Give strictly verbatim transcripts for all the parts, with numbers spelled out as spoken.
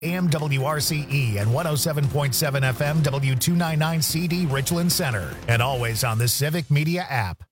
A M W R C E and one oh seven point seven F M W two ninety-nine C D Richland Center. And always on the Civic Media app.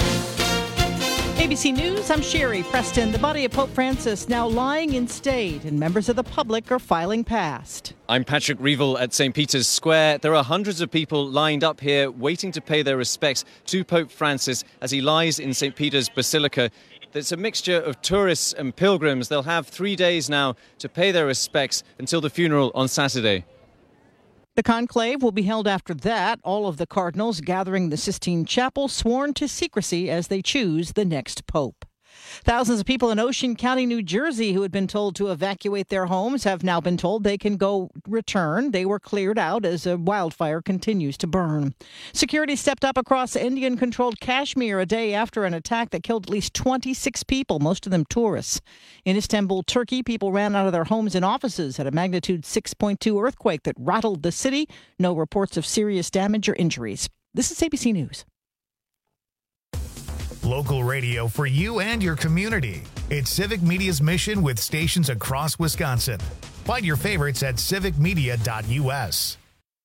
A B C News, I'm Sherry Preston. The body of Pope Francis now lying in state, and members of the public are filing past. I'm Patrick Reevell at Saint Peter's Square. There are hundreds of people lined up here waiting to pay their respects to Pope Francis as he lies in Saint Peter's Basilica. It's a mixture of tourists and pilgrims. They'll have three days now to pay their respects until the funeral on Saturday. The conclave will be held after that. All of the cardinals gathering in the Sistine Chapel sworn to secrecy as they choose the next pope. Thousands of people in Ocean County, New Jersey, who had been told to evacuate their homes have now been told they can go return. They were cleared out as a wildfire continues to burn. Security stepped up across Indian-controlled Kashmir a day after an attack that killed at least twenty-six people, most of them tourists. In Istanbul, Turkey, people ran out of their homes and offices at a magnitude six point two earthquake that rattled the city. No reports of serious damage or injuries. This is A B C News. Local radio for you and your community. It's Civic Media's mission with stations across Wisconsin. Find your favorites at civic media dot U S.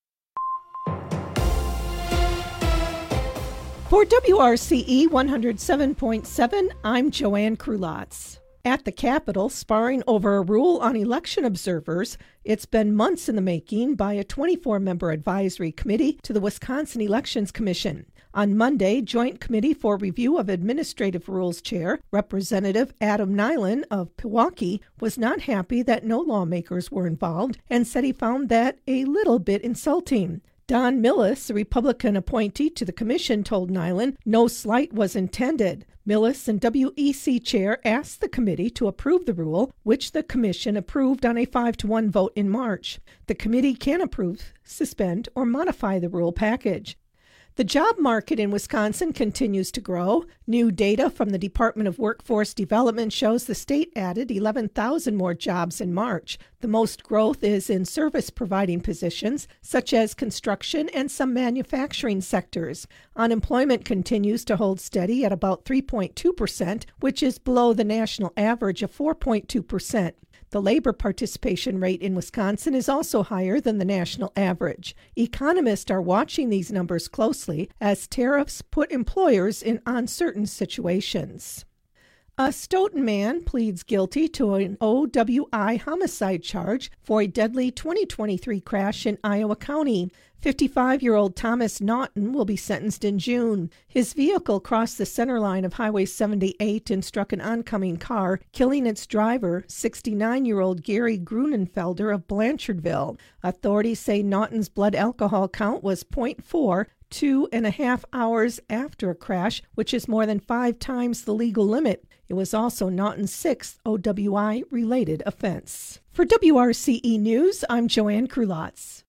For W R C E one oh seven point seven, I'm Joanne Krulotz. At the Capitol, sparring over a rule on election observers, it's been months in the making by a twenty-four member advisory committee to the Wisconsin Elections Commission. On Monday, Joint Committee for Review of Administrative Rules Chair, Representative Adam Nyland of Pewaukee, was not happy that no lawmakers were involved and said he found that a little bit insulting. Don Millis, a Republican appointee to the commission, told Nyland no slight was intended. Millis and W E C Chair asked the committee to approve the rule, which the commission approved on a five to one vote in March. The committee can approve, suspend, or modify the rule package. The job market in Wisconsin continues to grow. New data from the Department of Workforce Development shows the state added eleven thousand more jobs in March. The most growth is in service-providing positions, such as construction and some manufacturing sectors. Unemployment continues to hold steady at about three point two percent, which is below the national average of four point two percent. The labor participation rate in Wisconsin is also higher than the national average. Economists are watching these numbers closely as tariffs put employers in uncertain situations. A Stoughton man pleads guilty to an O W I homicide charge for a deadly twenty twenty-three crash in Iowa County. fifty-five-year-old Thomas Naughton will be sentenced in June. His vehicle crossed the center line of Highway seventy-eight and struck an oncoming car, killing its driver, sixty-nine-year-old Gary Grunenfelder of Blanchardville. Authorities say Naughton's blood alcohol count was point four, two and a half hours after a crash, which is more than five times the legal limit. It was also Naughton's sixth O W I-related offense. For W R C E News, I'm Joanne Krulotz.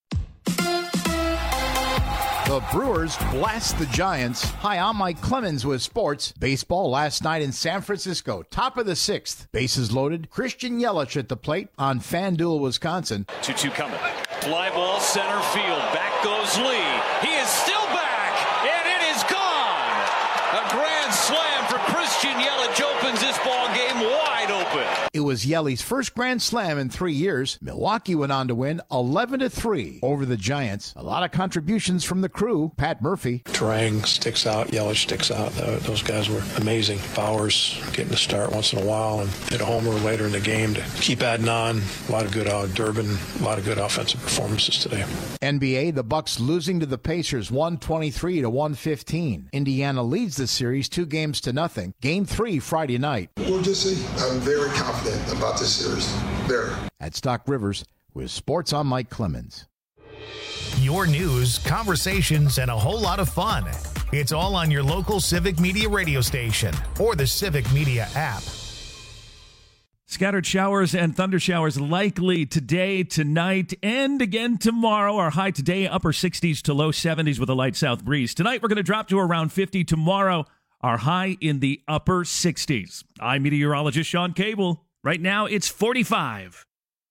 The Brewers blast the Giants. Hi, I'm Mike Clemens with sports. Baseball last night in San Francisco. Top of the sixth. Bases loaded. Christian Yelich at the plate on FanDuel, Wisconsin. two two coming. Fly ball center field. Back goes Lee. He is still back, and it is gone. A grand slam for Christian Yelich opens this ball game wide open. It was Yelich's first grand slam in three years. Milwaukee went on to win eleven to three over the Giants. A lot of contributions from the crew. Pat Murphy. Trang sticks out. Yelich sticks out. Those guys were amazing. Bowers getting to start once in a while and hit a homer later in the game to keep adding on. A lot of good uh, Durbin. A lot of good offensive performances today. N B A, the Bucks losing to the Pacers one twenty-three to one fifteen. Indiana leads the series two games to nothing. Game three Friday night. We'll just see. I'm very confident about this series. There. At Stock Rivers with Sports on Mike Clemens. Your news, conversations, and a whole lot of fun. It's all on your local Civic Media radio station or the Civic Media app. Scattered showers and thunder showers likely today, tonight, and again tomorrow. Our high today, upper sixties to low seventies with a light south breeze. Tonight, we're going to drop to around fifty. Tomorrow, our high in the upper sixties. I'm meteorologist Sean Cable. Right now, it's forty-five.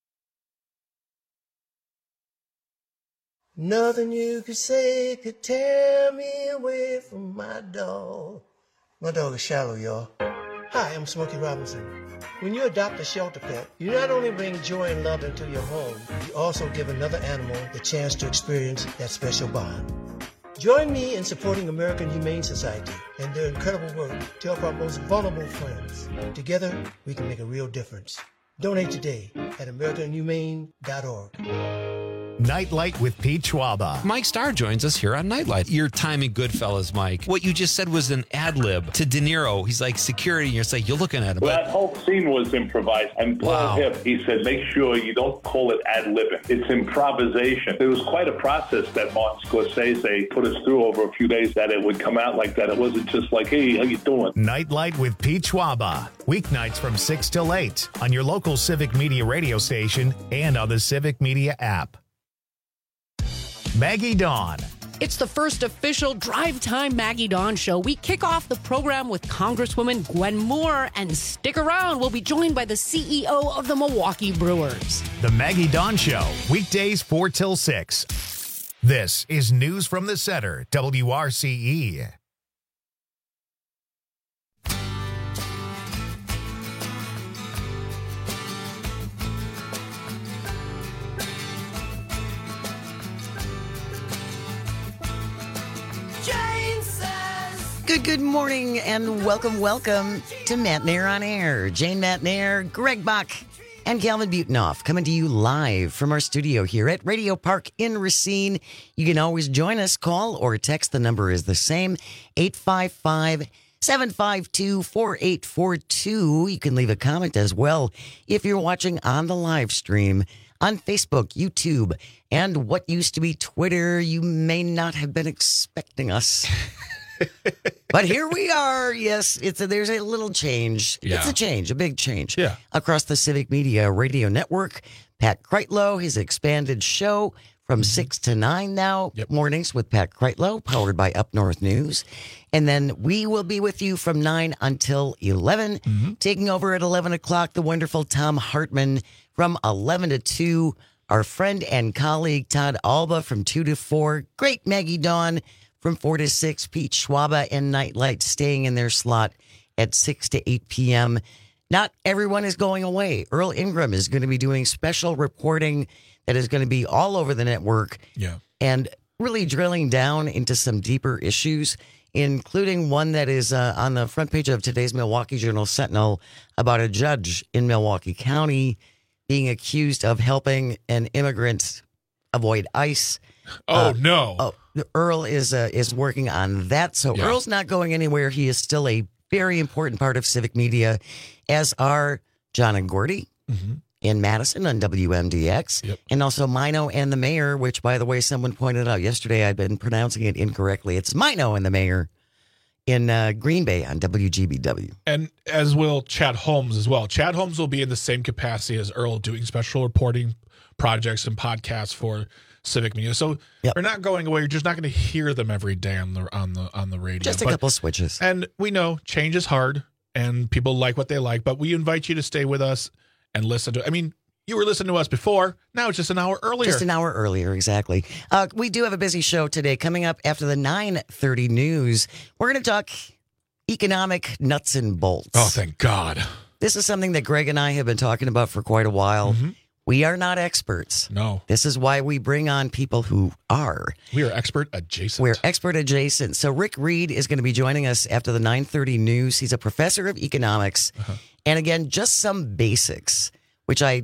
Nothing you could say could tear me away from my dog. My dog is shallow, y'all. Hi, I'm Smokey Robinson. When you adopt a shelter pet, you not only bring joy and love into your home, you also give another animal the chance to experience that special bond. Join me in supporting American Humane Society and their incredible work to help our most vulnerable friends. Together, we can make a real difference. Donate today at american humane dot org. Nightlight with Pete Schwaba. Mike Starr joins us here on Nightlight. Your time in Goodfellas, Mike. What you just said was an ad lib to De Niro. He's like security, and you're like, you're looking at him. Well, that whole scene was improvised. And Paul Wow. Hipp, he said, make sure you don't call it ad libbing. It's improvisation. It was quite a process that Martin Scorsese put us through over a few days, that it would come out like that. It wasn't just like, hey, how you doing? Nightlight with Pete Schwaba. Weeknights from six till eight on your local Civic Media radio station and on the Civic Media app. Maggie Dawn. It's the first official Drive Time Maggie Dawn show. We kick off the program with Congresswoman Gwen Moore, and stick around. We'll be joined by the C E O of the Milwaukee Brewers. The Maggie Dawn Show, weekdays four till six. This is News from the Center, W R C E. Good, good morning and welcome, welcome to Matt Nair on Air. Jane Matt Nair, Greg Bach, and Calvin Butenoff coming to you live from our studio here at Radio Park in Racine. You can always join us, call or text. The number is the same, eight five five, seven five two, four eight four two. You can leave a comment as well if you're watching on the live stream on Facebook, YouTube, and what used to be Twitter. You may not have been expecting us. But here we are. Yes, it's a, there's a little change. Yeah. It's a change, a big change. Yeah. Across the Civic Media Radio Network. Pat Kreitlow, his expanded show from six to nine now, Yep. mornings with Pat Kreitlow, powered by Up North News. And then we will be with you from nine until eleven. Mm-hmm. Taking over at eleven o'clock, the wonderful Tom Hartman from eleven to two. Our friend and colleague Todd Alba from two to four. Great Maggie Dawn from four to six, Pete Schwaba and Nightlight staying in their slot at six to eight p.m. Not everyone is going away. Earl Ingram is going to be doing special reporting that is going to be all over the network. Yeah. And really drilling down into some deeper issues, including one that is uh, on the front page of today's Milwaukee Journal Sentinel about a judge in Milwaukee County being accused of helping an immigrant avoid ICE. Oh, Uh, no. Oh, Earl is uh, is working on that. So Yeah. Earl's not going anywhere. He is still a very important part of Civic Media, as are John and Gordy Mm-hmm. in Madison on W M D X, Yep. and also Mino and the Mayor, which, by the way, someone pointed out yesterday I've been pronouncing it incorrectly. It's Mino and the Mayor in uh, Green Bay on W G B W. And as will Chad Holmes as well. Chad Holmes will be in the same capacity as Earl, doing special reporting projects and podcasts for Civic Media. So Yep. they're not going away. You're just not going to hear them every day on the on the on the radio. Just a But- couple switches. And we know change is hard, and people like what they like. But we invite you to stay with us and listen to. I mean, you were listening to us before. Now it's just an hour earlier. Just an hour earlier, exactly. Uh, we do have a busy show today. Coming up after the nine thirty news, we're going to talk economic nuts and bolts. Oh, thank God. This is something that Greg and I have been talking about for quite a while. Mm-hmm. We are not experts. No. This is why we bring on people who are. We are expert adjacent. We're expert adjacent. So Rick Reed is going to be joining us after the nine thirty news. He's a professor of economics. Uh-huh. And again, just some basics, which I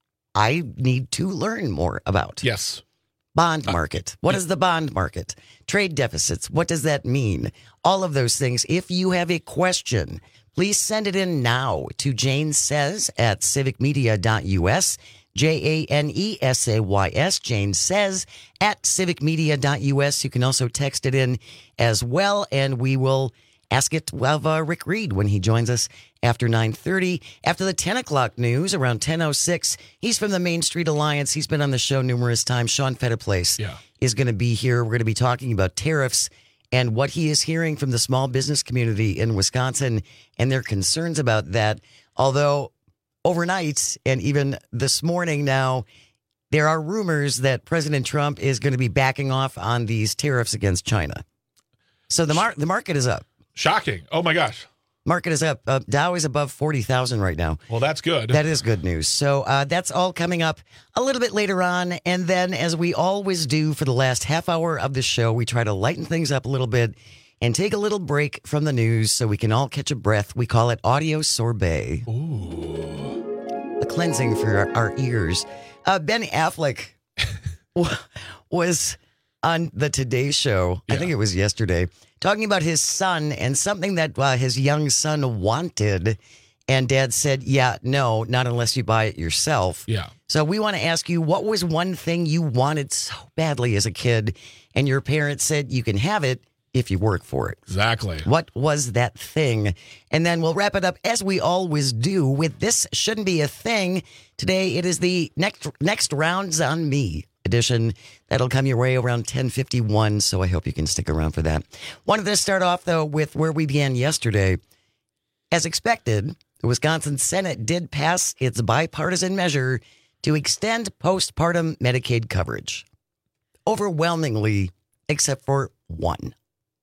I need to learn more about. Yes. Bond market. What is the bond market? Trade deficits. What does that mean? All of those things. If you have a question, please send it in now to Jane Says at civic media dot U S. J A N E S A Y S, Jane Says at civic media dot U S. You can also text it in as well, and we will ask it of uh, Rick Reed when he joins us after nine thirty. After the ten o'clock news, around ten oh six, he's from the Main Street Alliance. He's been on the show numerous times. Sean Fetterplace Yeah. is going to be here. We're going to be talking about tariffs and what he is hearing from the small business community in Wisconsin and their concerns about that. Although overnight and even this morning now, there are rumors that President Trump is going to be backing off on these tariffs against China. So the mar- the market is up. Shocking. Oh, my gosh. Market is up. Uh, Dow is above forty thousand right now. Well, that's good. That is good news. So uh, that's all coming up a little bit later on. And then, as we always do for the last half hour of the show, we try to lighten things up a little bit and take a little break from the news so we can all catch a breath. We call it audio sorbet. Ooh. A cleansing for our, our ears. Uh, Ben Affleck was on the Today Show, yeah. I think it was yesterday, talking about his son and something that uh, his young son wanted. And Dad said, yeah, no, not unless you buy it yourself. Yeah. So we want to ask you, what was one thing you wanted so badly as a kid and your parents said you can have it if you work for it? Exactly. What was that thing? And then we'll wrap it up, as we always do, with This Shouldn't Be a Thing. Today, it is the next next Rounds on Me edition. That'll come your way around ten fifty-one, so I hope you can stick around for that. Wanted to start off, though, with where we began yesterday. As expected, the Wisconsin Senate did pass its bipartisan measure to extend postpartum Medicaid coverage. Overwhelmingly, except for one.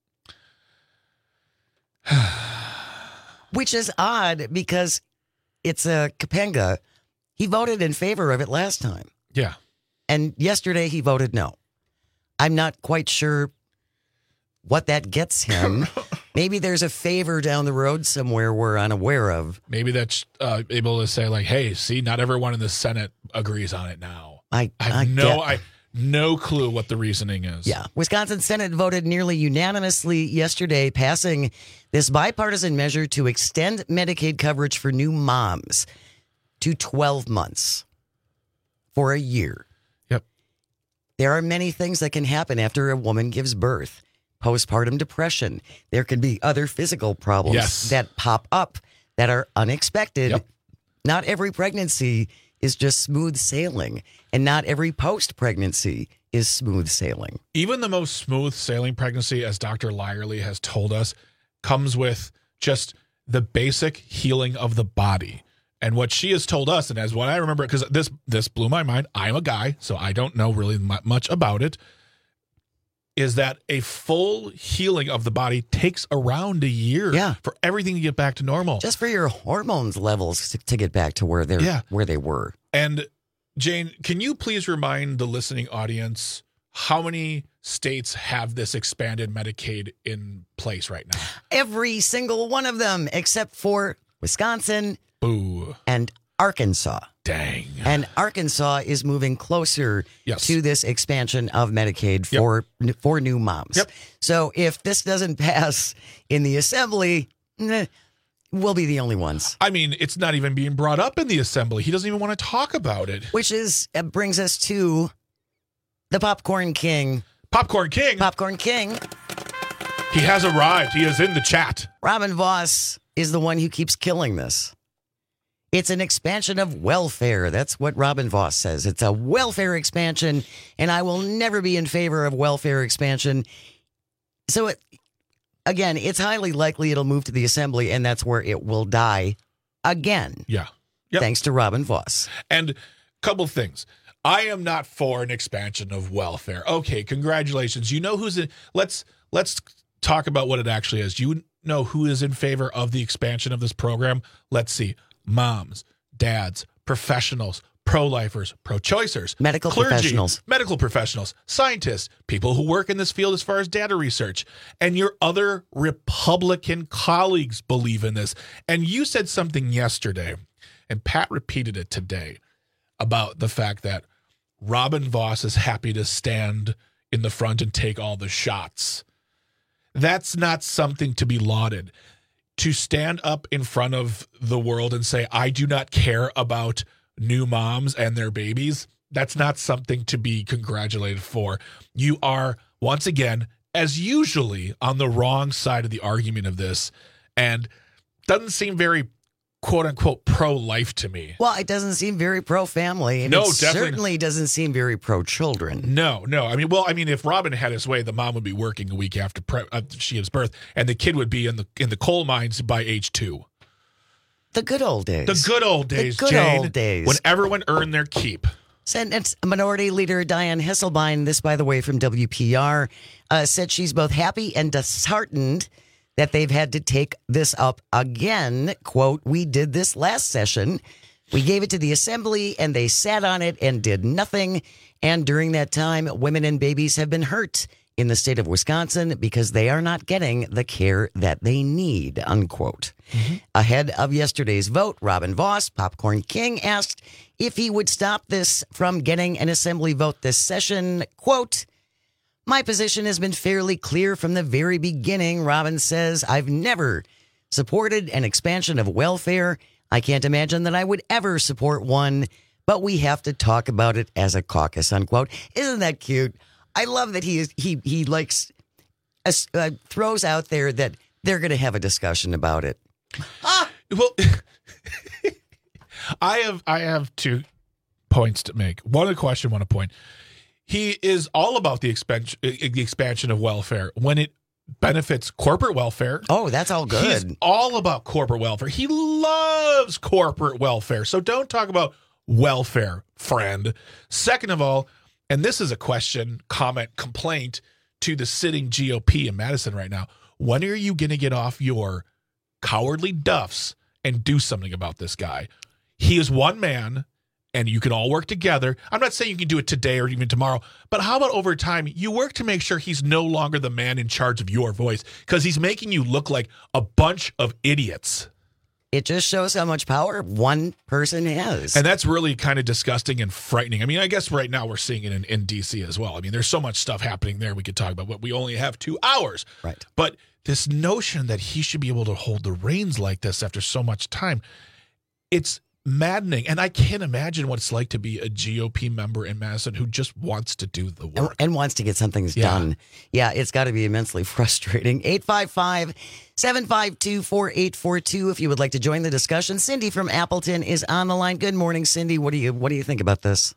Which is odd because it's a Capenga. He voted in favor of it last time. Yeah. And yesterday he voted no. I'm not quite sure what that gets him. Maybe there's a favor down the road somewhere we're unaware of. Maybe that's uh, able to say, like, hey, see, not everyone in the Senate agrees on it now. I, I have I no, get, I no clue what the reasoning is. Yeah. Wisconsin Senate voted nearly unanimously yesterday, passing this bipartisan measure to extend Medicaid coverage for new moms to twelve months for a year. Yep. There are many things that can happen after a woman gives birth. Postpartum depression. There can be other physical problems yes. that pop up that are unexpected. Yep. Not every pregnancy is just smooth sailing, and not every post-pregnancy is smooth sailing. Even the most smooth sailing pregnancy, as Doctor Lyerly has told us, comes with just the basic healing of the body. And what she has told us, and as what I remember, because this this blew my mind, I'm a guy, so I don't know really much about it, is that a full healing of the body takes around a year yeah. for everything to get back to normal. Just for your hormones levels to, to get back to where they're yeah. where they were. And Jane, can you please remind the listening audience how many states have this expanded Medicaid in place right now? Every single one of them, except for Wisconsin Boo. and Arkansas. Dang. And Arkansas is moving closer yes. to this expansion of Medicaid for yep. for new moms. Yep. So if this doesn't pass in the assembly, eh, we'll be the only ones. I mean, it's not even being brought up in the assembly. He doesn't even want to talk about it. Which is uh, brings us to the Popcorn King. Popcorn King? Popcorn King. He has arrived. He is in the chat. Robin Voss is the one who keeps killing this. It's an expansion of welfare. That's what Robin Voss says. It's a welfare expansion, and I will never be in favor of welfare expansion. So, it, again, it's highly likely it'll move to the assembly, and that's where it will die again. Yeah. Yep. Thanks to Robin Voss. And a couple things. I am not for an expansion of welfare. Okay, congratulations. You know who's in. Let's let's talk about what it actually is. You know who is in favor of the expansion of this program? Let's see. Moms, dads, professionals, pro-lifers, pro-choicers, medical clergy, professionals, medical professionals, scientists, people who work in this field as far as data research, and your other Republican colleagues believe in this. And you said something yesterday, and Pat repeated it today, about the fact that Robin Voss is happy to stand in the front and take all the shots. That's not something to be lauded. To stand up in front of the world and say, I do not care about new moms and their babies, that's not something to be congratulated for. You are, once again, as usually, on the wrong side of the argument of this, and doesn't seem very quote-unquote pro-life to me. Well, it doesn't seem very pro-family, and no, it definitely certainly doesn't seem very pro-children. No, no. I mean, well, I mean, if Robin had his way, the mom would be working a week after pre- uh, she gives birth, and the kid would be in the in the coal mines by age two. The good old days. The good old days, the good Jane. old days. When everyone earned their keep. Senate Minority Leader Dianne Hesselbein, this, by the way, from W P R, uh, said she's both happy and disheartened that they've had to take this up again. Quote, we did this last session. We gave it to the assembly and they sat on it and did nothing. And during that time, women and babies have been hurt in the state of Wisconsin because they are not getting the care that they need, unquote. Mm-hmm. Ahead of yesterday's vote, Robin Voss, Popcorn King, asked if he would stop this from getting an assembly vote this session. Quote, my position has been fairly clear from the very beginning. Robin says, I've never supported an expansion of welfare. I can't imagine that I would ever support one, but we have to talk about it as a caucus, unquote. Isn't that cute? I love that he is, he he likes uh, throws out there that they're going to have a discussion about it. Ah! Well, I have I have two points to make. One a question, one a point. He is all about the expansion the expansion of welfare when it benefits corporate welfare. Oh, that's all good. He's all about corporate welfare. He loves corporate welfare. So don't talk about welfare, friend. Second of all, and this is a question, comment, complaint to the sitting G O P in Madison right now. When are you going to get off your cowardly duffs and do something about this guy? He is one man, and you can all work together. I'm not saying you can do it today or even tomorrow, but how about over time, you work to make sure he's no longer the man in charge of your voice because he's making you look like a bunch of idiots. It just shows how much power one person has. And that's really kind of disgusting and frightening. I mean, I guess right now we're seeing it in, in D C as well. I mean, there's so much stuff happening there we could talk about, but we only have two hours. Right. But this notion that he should be able to hold the reins like this after so much time, it's maddening. And I can't imagine what it's like to be a G O P member in Madison who just wants to do the work. And, and wants to get some things Yeah. done. Yeah, it's got to be immensely frustrating. eight five five, seven five two, four eight four two if you would like to join the discussion. Cindy from Appleton is on the line. Good morning, Cindy. What do you what do you think about this?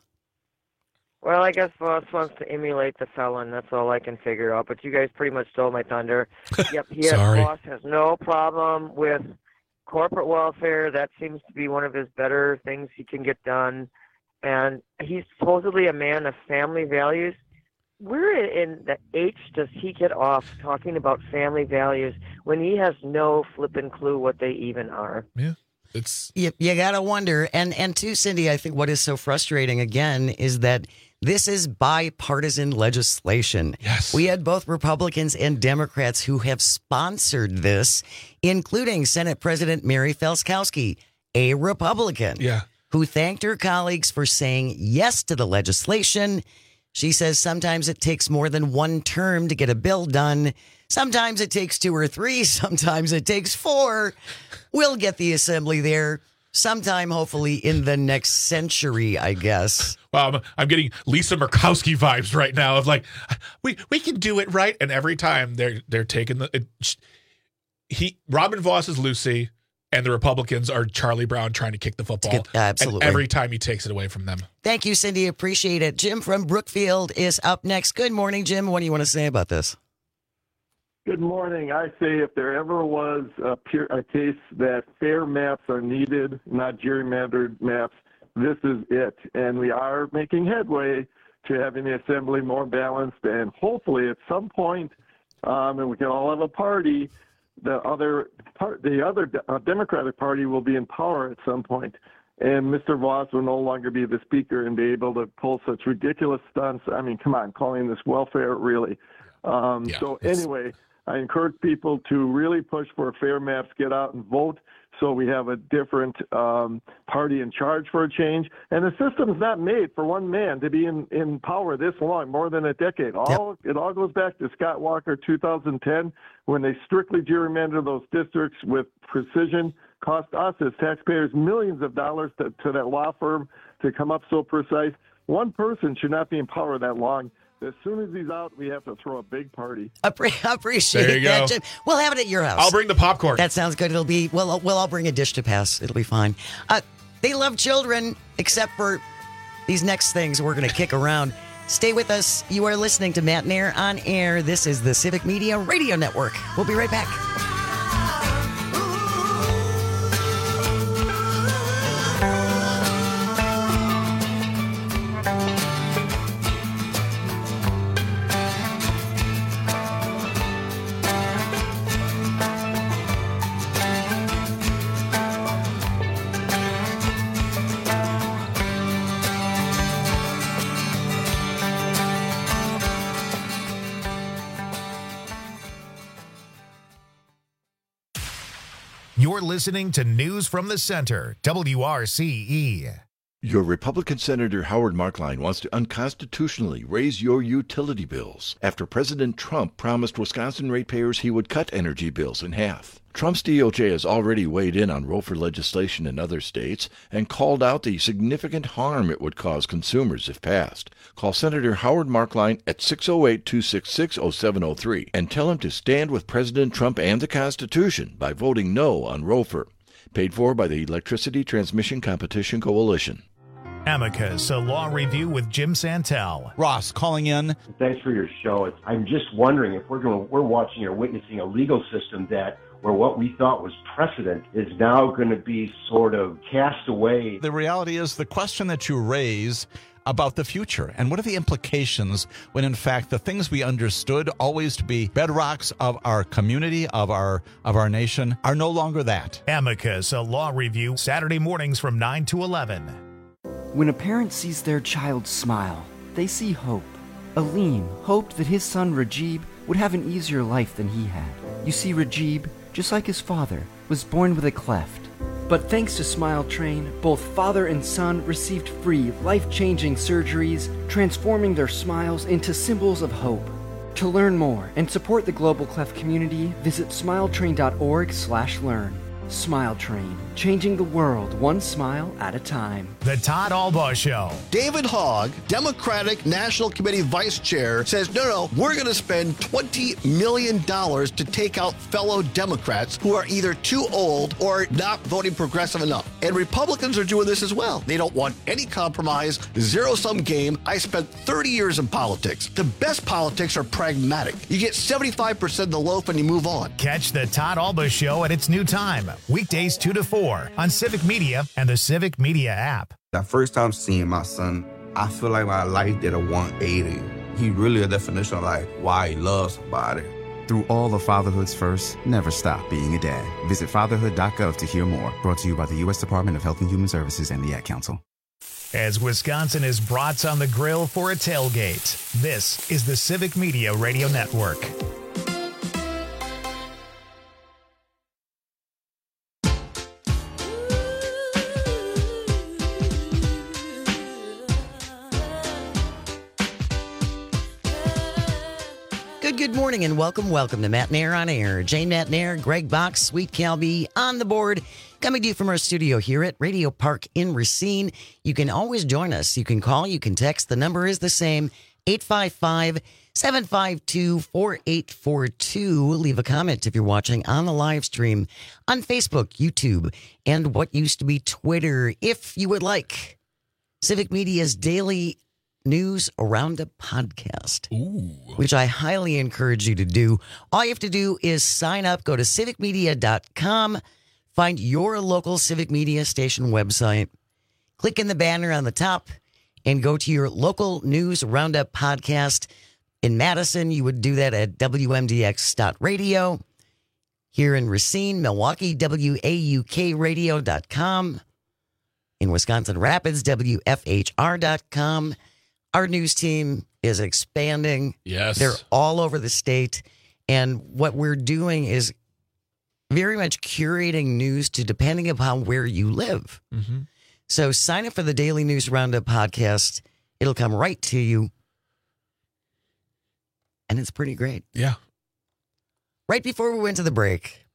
Well, I guess Voss wants to emulate the felon. That's all I can figure out. But you guys pretty much stole my thunder. Yep, he has, Sorry. Voss has no problem with corporate welfare. That seems to be one of his better things he can get done. And he's supposedly a man of family values. Where in the H does he get off talking about family values when he has no flippin' clue what they even are? Yeah. It's You, you got to wonder. And, and to Cindy, I think what is so frustrating, again, is that this is bipartisan legislation. Yes. We had both Republicans and Democrats who have sponsored this, including Senate President Mary Felskowski, a Republican, Yeah. who thanked her colleagues for saying yes to the legislation. She says sometimes it takes more than one term to get a bill done. Sometimes it takes two or three. Sometimes it takes four. We'll get the assembly there sometime, hopefully, in the next century, I guess. Wow, I'm, I'm getting Lisa Murkowski vibes right now of like, we we can do it right. And every time they're they're taking the it, he Robin Voss is Lucy, and the Republicans are Charlie Brown trying to kick the football. Get- absolutely. And every time he takes it away from them. Thank you, Cindy. Appreciate it. Jim from Brookfield is up next. Good morning, Jim. What do you want to say about this? Good morning. I say if there ever was a, pure, a case that fair maps are needed, not gerrymandered maps, this is it. And we are making headway to having the assembly more balanced. And hopefully at some point, um, and we can all have a party, the other part, the other uh, Democratic Party will be in power at some point. And Mister Voss will no longer be the speaker and be able to pull such ridiculous stunts. I mean, come on, calling this welfare, really. Um, Yeah, so it's- anyway, I encourage people to really push for fair maps, get out and vote so we have a different um, party in charge for a change. And the system's not made for one man to be in, in power this long, more than a decade. All It all goes back to Scott Walker two thousand ten when they strictly gerrymandered those districts with precision, cost us as taxpayers millions of dollars to, to that law firm to come up so precise. One person should not be in power that long. As soon as he's out, we have to throw a big party. Appre- appreciate There you that, go. Jim. We'll have it at your house. I'll bring the popcorn. That sounds good. It'll be, well, we'll all bring a dish to pass. It'll be fine. Uh, they love children, except for these next things we're going to kick around. Stay with us. You are listening to Matt Nair on air. This is the Civic Media Radio Network. We'll be right back. You're listening to News from the Center, W R C E. Your Republican Senator Howard Marklein wants to unconstitutionally raise your utility bills after President Trump promised Wisconsin ratepayers he would cut energy bills in half. Trump's D O J has already weighed in on ROFR legislation in other states and called out the significant harm it would cause consumers if passed. Call Senator Howard Marklein at six oh eight, two six six, oh seven oh three and tell him to stand with President Trump and the Constitution by voting no on ROFR. Paid for by the Electricity Transmission Competition Coalition. Amicus, a law review with Jim Santel. Ross calling in. Thanks for your show. It's, I'm just wondering if we're going, we're watching or witnessing a legal system that where what we thought was precedent is now going to be sort of cast away. The reality is the question that you raise about the future and what are the implications when in fact the things we understood always to be bedrocks of our community, of our of our nation, are no longer that. Amicus, a law review, Saturday mornings from nine to eleven. When a parent sees their child smile, they see hope. Aleem hoped that his son Rajib would have an easier life than he had. You see, Rajib, just like his father, was born with a cleft. But thanks to Smile Train, both father and son received free, life-changing surgeries, transforming their smiles into symbols of hope. To learn more and support the Global Cleft community, visit smiletrain.org slash learn. Smile Train, changing the world one smile at a time. The Todd Albaugh Show. David Hogg, Democratic National Committee Vice Chair, says, no, no, we're going to spend twenty million dollars to take out fellow Democrats who are either too old or not voting progressive enough. And Republicans are doing this as well. They don't want any compromise, zero-sum game. I spent thirty years in politics. The best politics are pragmatic. You get seventy-five percent of the loaf and you move on. Catch the Todd Albaugh Show at its new time. Weekdays two to four on Civic Media and the Civic Media app. The first time seeing my son, I feel like my life did a one eighty. He really a definition of like why he loves somebody. Through all of fatherhood's first, never stop being a dad. Visit fatherhood dot gov to hear more. Brought to you by the U S Department of Health and Human Services and the Ad Council. As Wisconsin is brats on the grill for a tailgate, this is the Civic Media Radio Network. Good, good morning and welcome, welcome to Matt Nair on Air. Jane Matt Nair, Greg Box, Sweet Calby on the board. Coming to you from our studio here at Radio Park in Racine. You can always join us. You can call, you can text. The number is the same, eight five five, seven five two, four eight four two. Leave a comment if you're watching on the live stream on Facebook, YouTube, and what used to be Twitter, if you would like. Civic Media's daily News Roundup podcast, Ooh. Which I highly encourage you to do. All you have to do is sign up, go to civic media dot com, find your local Civic Media station website, click in the banner on the top, and go to your local News Roundup podcast. In Madison, you would do that at W M D X dot radio. Here in Racine, Milwaukee, W A U K radio dot com. In Wisconsin Rapids, W F H R dot com. Our news team is expanding. Yes. They're all over the state. And what we're doing is very much curating news to depending upon where you live. Mm-hmm. So sign up for the Daily News Roundup podcast. It'll come right to you. And it's pretty great. Yeah. Right before we went to the break,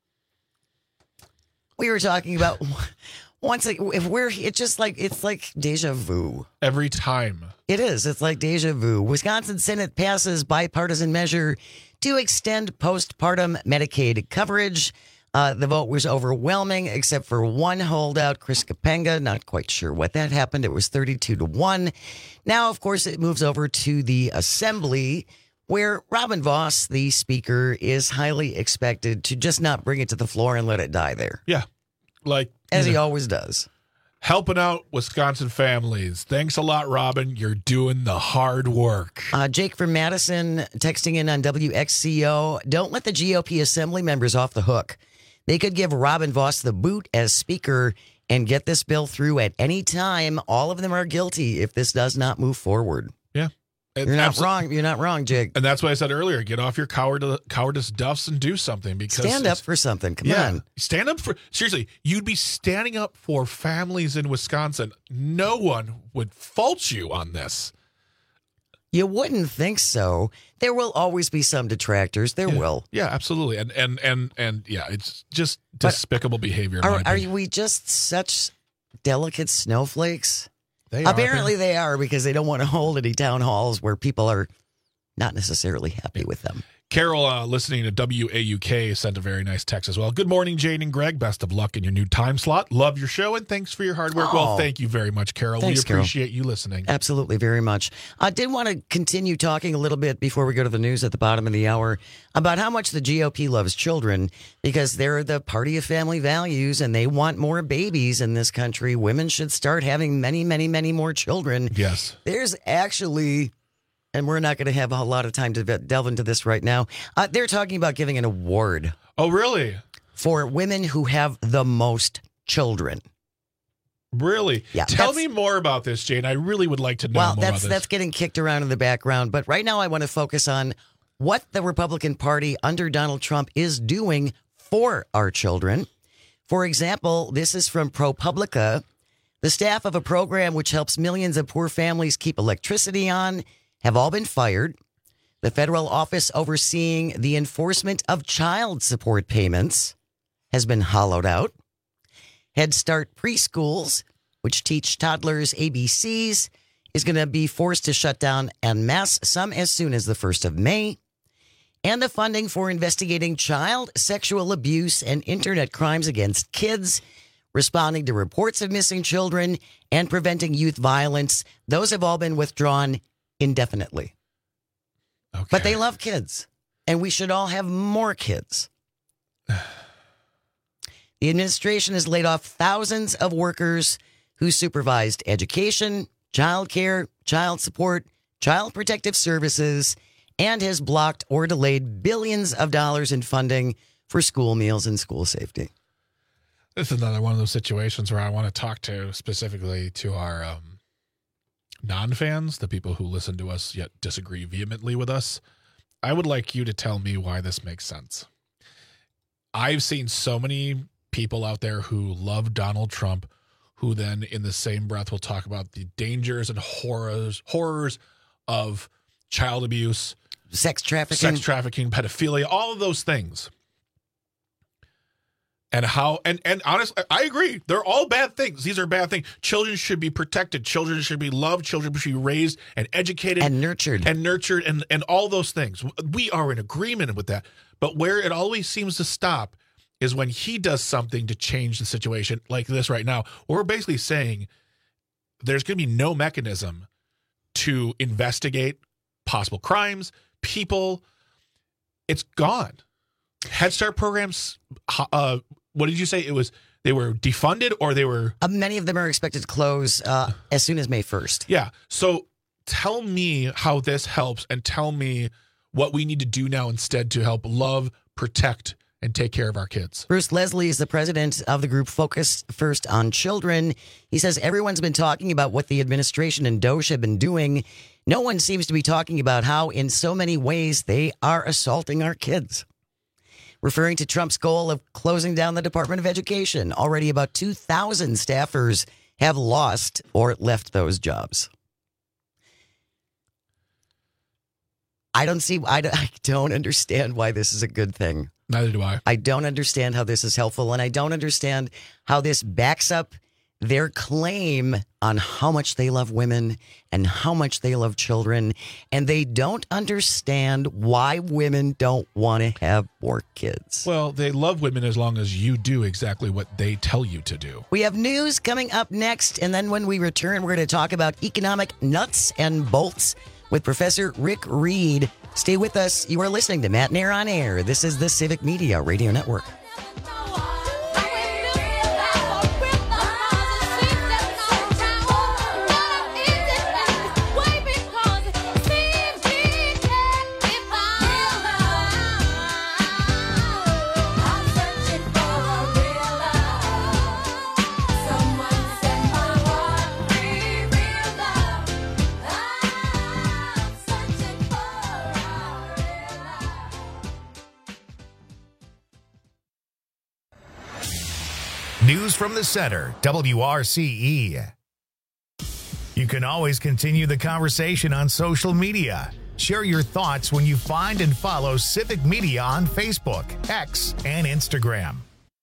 we were talking about once if we're it's just like it's like deja vu. Every time. It is. It's like deja vu. Wisconsin Senate passes bipartisan measure to extend postpartum Medicaid coverage. Uh, the vote was overwhelming, except for one holdout, Chris Kapenga. Not quite sure what that happened. It was thirty-two to one. Now, of course, it moves over to the Assembly, where Robin Vos, the Speaker, is highly expected to just not bring it to the floor and let it die there. Yeah. Like as he know, always does. Helping out Wisconsin families. Thanks a lot, Robin. You're doing the hard work. Uh, Jake from Madison texting in on W X C O. Don't let the G O P Assembly members off the hook. They could give Robin Vos the boot as Speaker and get this bill through at any time. All of them are guilty if this does not move forward. Yeah. And You're not absol- wrong. You're not wrong, Jake. And that's why I said earlier, get off your coward, cowardice duffs and do something. Because Stand up it's- for something. Come yeah, on. stand up for, seriously, you'd be standing up for families in Wisconsin. No one would fault you on this. You wouldn't think so. There will always be some detractors. There yeah. will. Yeah, absolutely. And, and, and, and yeah, it's just But despicable behavior. in my Are, are opinion. we just such delicate snowflakes? They are. Apparently they are, because they don't want to hold any town halls where people are not necessarily happy with them. Carol, uh, listening to W A U K, sent a very nice text as well. Good morning, Jane and Greg. Best of luck in your new time slot. Love your show, and thanks for your hard work. Oh. Well, thank you very much, Carol. Thanks, we appreciate you listening. Absolutely, very much. I did want to continue talking a little bit before we go to the news at the bottom of the hour about how much the G O P loves children, because they're the party of family values and they want more babies in this country. Women should start having many, many, many more children. Yes. There's actually... And we're not going to have a lot of time to delve into this right now. Uh, they're talking about giving an award. Oh, really? For women who have the most children. Really? Yeah. Tell me more about this, Jane. I really would like to know Well, more that's about this. that's getting kicked around in the background. But right now I want to focus on what the Republican Party under Donald Trump is doing for our children. For example, this is from ProPublica. The staff of a program which helps millions of poor families keep electricity on have all been fired. The federal office overseeing the enforcement of child support payments has been hollowed out. Head Start preschools, which teach toddlers A B Cs, is going to be forced to shut down en masse, some as soon as the first of May. And the funding for investigating child sexual abuse and internet crimes against kids, responding to reports of missing children, and preventing youth violence, those have all been withdrawn indefinitely. Okay. But they love kids, and we should all have more kids. The administration has laid off thousands of workers who supervised education, child care, child support, child protective services, and has blocked or delayed billions of dollars in funding for school meals and school safety. This is another one of those situations where I want to talk to specifically to our um, non-fans, the people who listen to us yet disagree vehemently with us. I would like you to tell me why this makes sense. I've seen so many people out there who love Donald Trump, who then in the same breath will talk about the dangers and horrors horrors of child abuse, sex trafficking, sex trafficking, pedophilia, all of those things. And how, and, and honestly, I agree. They're all bad things. These are bad things. Children should be protected. Children should be loved. Children should be raised and educated. And nurtured. And nurtured and, and all those things. We are in agreement with that. But where it always seems to stop is when he does something to change the situation like this right now. We're basically saying there's going to be no mechanism to investigate possible crimes, people. It's gone. Head Start programs, uh, what did you say? It was they were defunded or they were... Uh, many of them are expected to close uh, as soon as May first. Yeah. So tell me how this helps and tell me what we need to do now instead to help love, protect, and take care of our kids. Bruce Leslie is the president of the group Focus First on Children. He says everyone's been talking about what the administration and Doge have been doing. No one seems to be talking about how in so many ways they are assaulting our kids. Referring to Trump's goal of closing down the Department of Education, already about two thousand staffers have lost or left those jobs. I don't see, I don't, I don't understand why this is a good thing. Neither do I. I don't understand how this is helpful, and I don't understand how this backs up their claim on how much they love women and how much they love children, and they don't understand why women don't want to have more kids. Well, they love women as long as you do exactly what they tell you to do. We have news coming up next, and then when we return, we're going to talk about economic nuts and bolts with Professor Rick Reed. Stay with us. You are listening to Matt Nair on Air. This is the Civic Media Radio Network. News from the Center, W R C E. You can always continue the conversation on social media. Share your thoughts when you find and follow Civic Media on Facebook, X, and Instagram.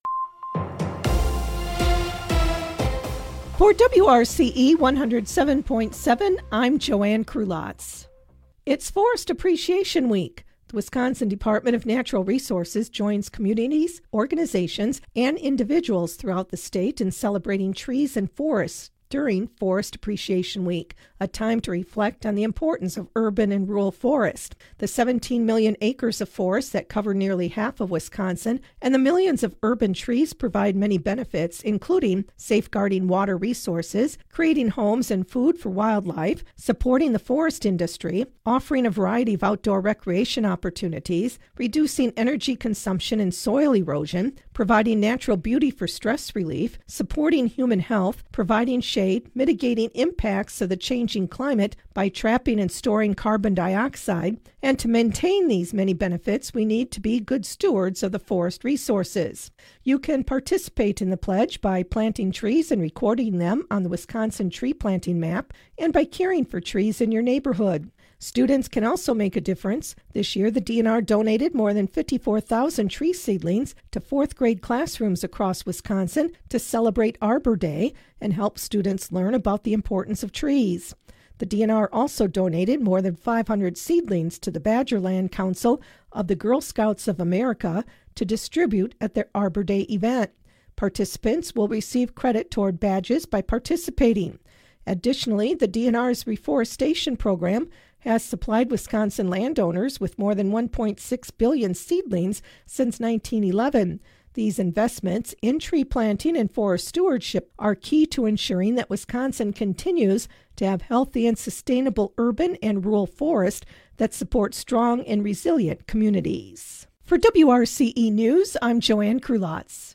For W R C E one oh seven point seven, I'm Joanne Krulotz. It's Forest Appreciation Week. The Wisconsin Department of Natural Resources joins communities, organizations, and individuals throughout the state in celebrating trees and forests during Forest Appreciation Week, a time to reflect on the importance of urban and rural forest. The seventeen million acres of forest that cover nearly half of Wisconsin and the millions of urban trees provide many benefits, including safeguarding water resources, creating homes and food for wildlife, supporting the forest industry, offering a variety of outdoor recreation opportunities, reducing energy consumption and soil erosion, providing natural beauty for stress relief, supporting human health, providing shade, mitigating impacts of the changing climate by trapping and storing carbon dioxide, and to maintain these many benefits, we need to be good stewards of the forest resources. You can participate in the pledge by planting trees and recording them on the Wisconsin tree planting map and by caring for trees in your neighborhood. Students can also make a difference. This year, the D N R donated more than fifty-four thousand tree seedlings to fourth grade classrooms across Wisconsin to celebrate Arbor Day and help students learn about the importance of trees. The D N R also donated more than five hundred seedlings to the Badgerland Council of the Girl Scouts of America to distribute at their Arbor Day event. Participants will receive credit toward badges by participating. Additionally, the D N R's reforestation program has supplied Wisconsin landowners with more than one point six billion seedlings since nineteen eleven. These investments in tree planting and forest stewardship are key to ensuring that Wisconsin continues to have healthy and sustainable urban and rural forests that support strong and resilient communities. For W R C E News, I'm Joanne Krulotz.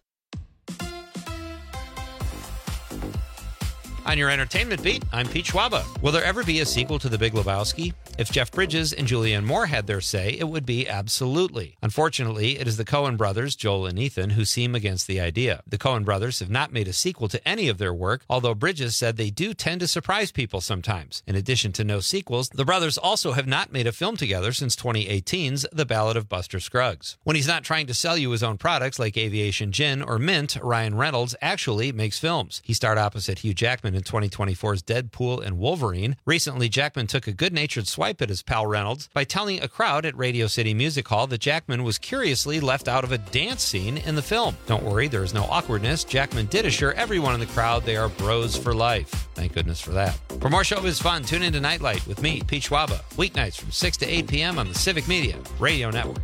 On your entertainment beat, I'm Pete Schwaba. Will there ever be a sequel to The Big Lebowski? If Jeff Bridges and Julianne Moore had their say, it would be absolutely. Unfortunately, it is the Coen brothers, Joel and Ethan, who seem against the idea. The Coen brothers have not made a sequel to any of their work, although Bridges said they do tend to surprise people sometimes. In addition to no sequels, the brothers also have not made a film together since twenty eighteen's The Ballad of Buster Scruggs. When he's not trying to sell you his own products like Aviation Gin or Mint, Ryan Reynolds actually makes films. He starred opposite Hugh Jackman in twenty twenty-four's Deadpool and Wolverine. Recently, Jackman took a good-natured swipe at his pal Reynolds by telling a crowd at Radio City Music Hall that Jackman was curiously left out of a dance scene in the film. Don't worry, there is no awkwardness. Jackman did assure everyone in the crowd they are bros for life. Thank goodness for that. For more showbiz fun, tune into Nightlight with me, Pete Schwaba, weeknights from six to eight p.m. on the Civic Media Radio Network.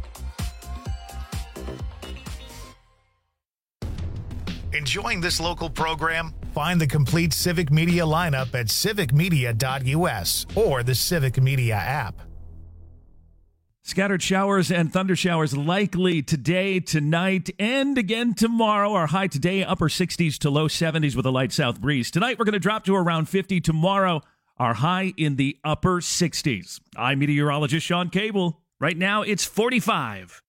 Enjoying this local program? Find the complete Civic Media lineup at civic media dot u s or the Civic Media app. Scattered showers and thunder showers likely today, tonight, and again tomorrow. Our high today, upper sixties to low seventies with a light south breeze. Tonight, we're going to drop to around fifty. Tomorrow, our high in the upper sixties. I'm meteorologist Sean Cable. Right now, it's forty-five.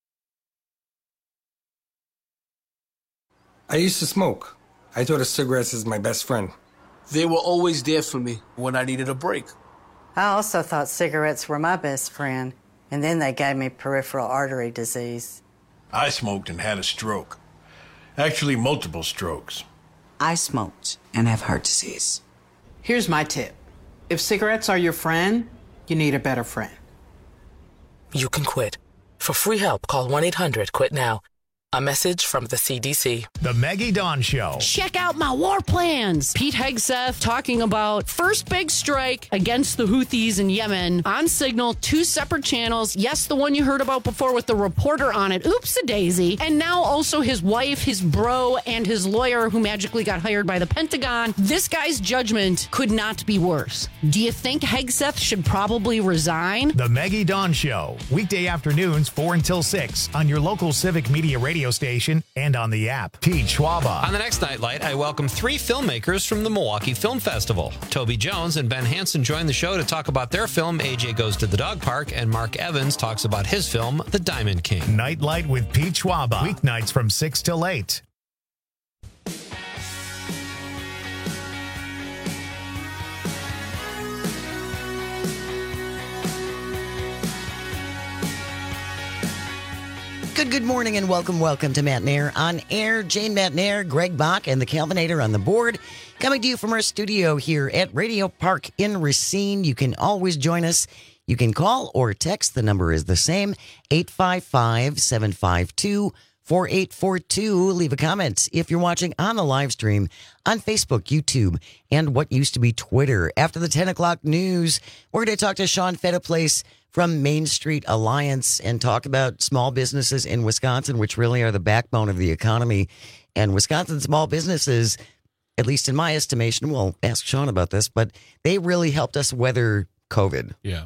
I used to smoke. I thought of cigarettes as my best friend. They were always there for me when I needed a break. I also thought cigarettes were my best friend, and then they gave me peripheral artery disease. I smoked and had a stroke. Actually, multiple strokes. I smoked and have heart disease. Here's my tip. If cigarettes are your friend, you need a better friend. You can quit. For free help, call one eight hundred quit now. A message from the C D C. The Maggie Dawn Show. Check out my war plans. Pete Hegseth talking about first big strike against the Houthis in Yemen on Signal, two separate channels. Yes, the one you heard about before with the reporter on it. Oops-a-daisy. And now also his wife, his bro, and his lawyer who magically got hired by the Pentagon. This guy's judgment could not be worse. Do you think Hegseth should probably resign? The Maggie Dawn Show. Weekday afternoons, four until six on your local Civic Media radio station and on the app. Pete Schwaba. On the next Nightlight, I welcome three filmmakers from the Milwaukee Film Festival. Toby Jones and Ben Hansen join the show to talk about their film, A J Goes to the Dog Park, and Mark Evans talks about his film, The Diamond King. Nightlight with Pete Schwaba. Weeknights from six till eight. Good, good morning and welcome, welcome to Matt Nair on air. Jane Matt Nair, Greg Bach, and the Calvinator on the board. Coming to you from our studio here at Radio Park in Racine. You can always join us. You can call or text. The number is the same, eight five five, seven five two, four eight four two. Leave a comment if you're watching on the live stream on Facebook, YouTube, and what used to be Twitter. After the ten o'clock news, we're going to talk to Sean Fetterplace from Main Street Alliance and talk about small businesses in Wisconsin, which really are the backbone of the economy. And Wisconsin small businesses, at least in my estimation, we'll ask Sean about this, but they really helped us weather COVID. Yeah.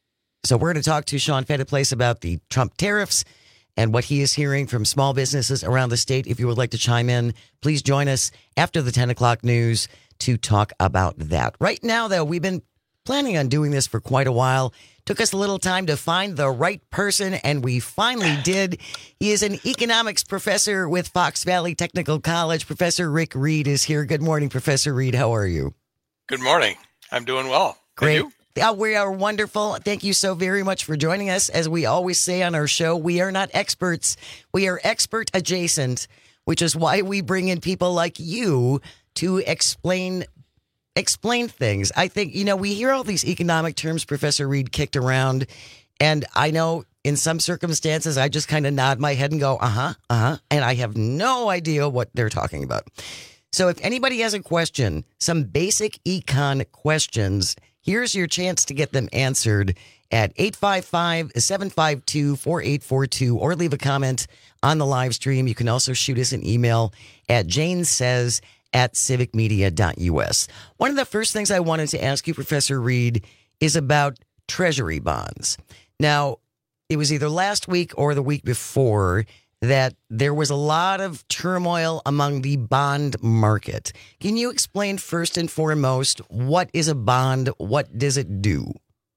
So we're going to talk to Sean Fetterplace about the Trump tariffs and what he is hearing from small businesses around the state. If you would like to chime in, please join us after the ten o'clock news to talk about that. Right now, though, we've been planning on doing this for quite a while. Took us a little time to find the right person, and we finally did. He is an economics professor with Fox Valley Technical College. Professor Rick Reed is here. Good morning, Professor Reed. How are you? Good morning. I'm doing well. Great. And you? Yeah, we are wonderful. Thank you so very much for joining us. As we always say on our show, we are not experts. We are expert adjacent, which is why we bring in people like you to explain explain things. I think, you know, we hear all these economic terms, Professor Reed, kicked around, and I know in some circumstances I just kind of nod my head and go, uh-huh, uh-huh, and I have no idea what they're talking about. So if anybody has a question, some basic econ questions, here's your chance to get them answered at eight five five, seven five two, four eight four two or leave a comment on the live stream. You can also shoot us an email at janesays at civic media dot u s. One of the first things I wanted to ask you, Professor Reed, is about treasury bonds. Now, it was either last week or the week before that there was a lot of turmoil among the bond market. Can you explain first and foremost, what is a bond? What does it do?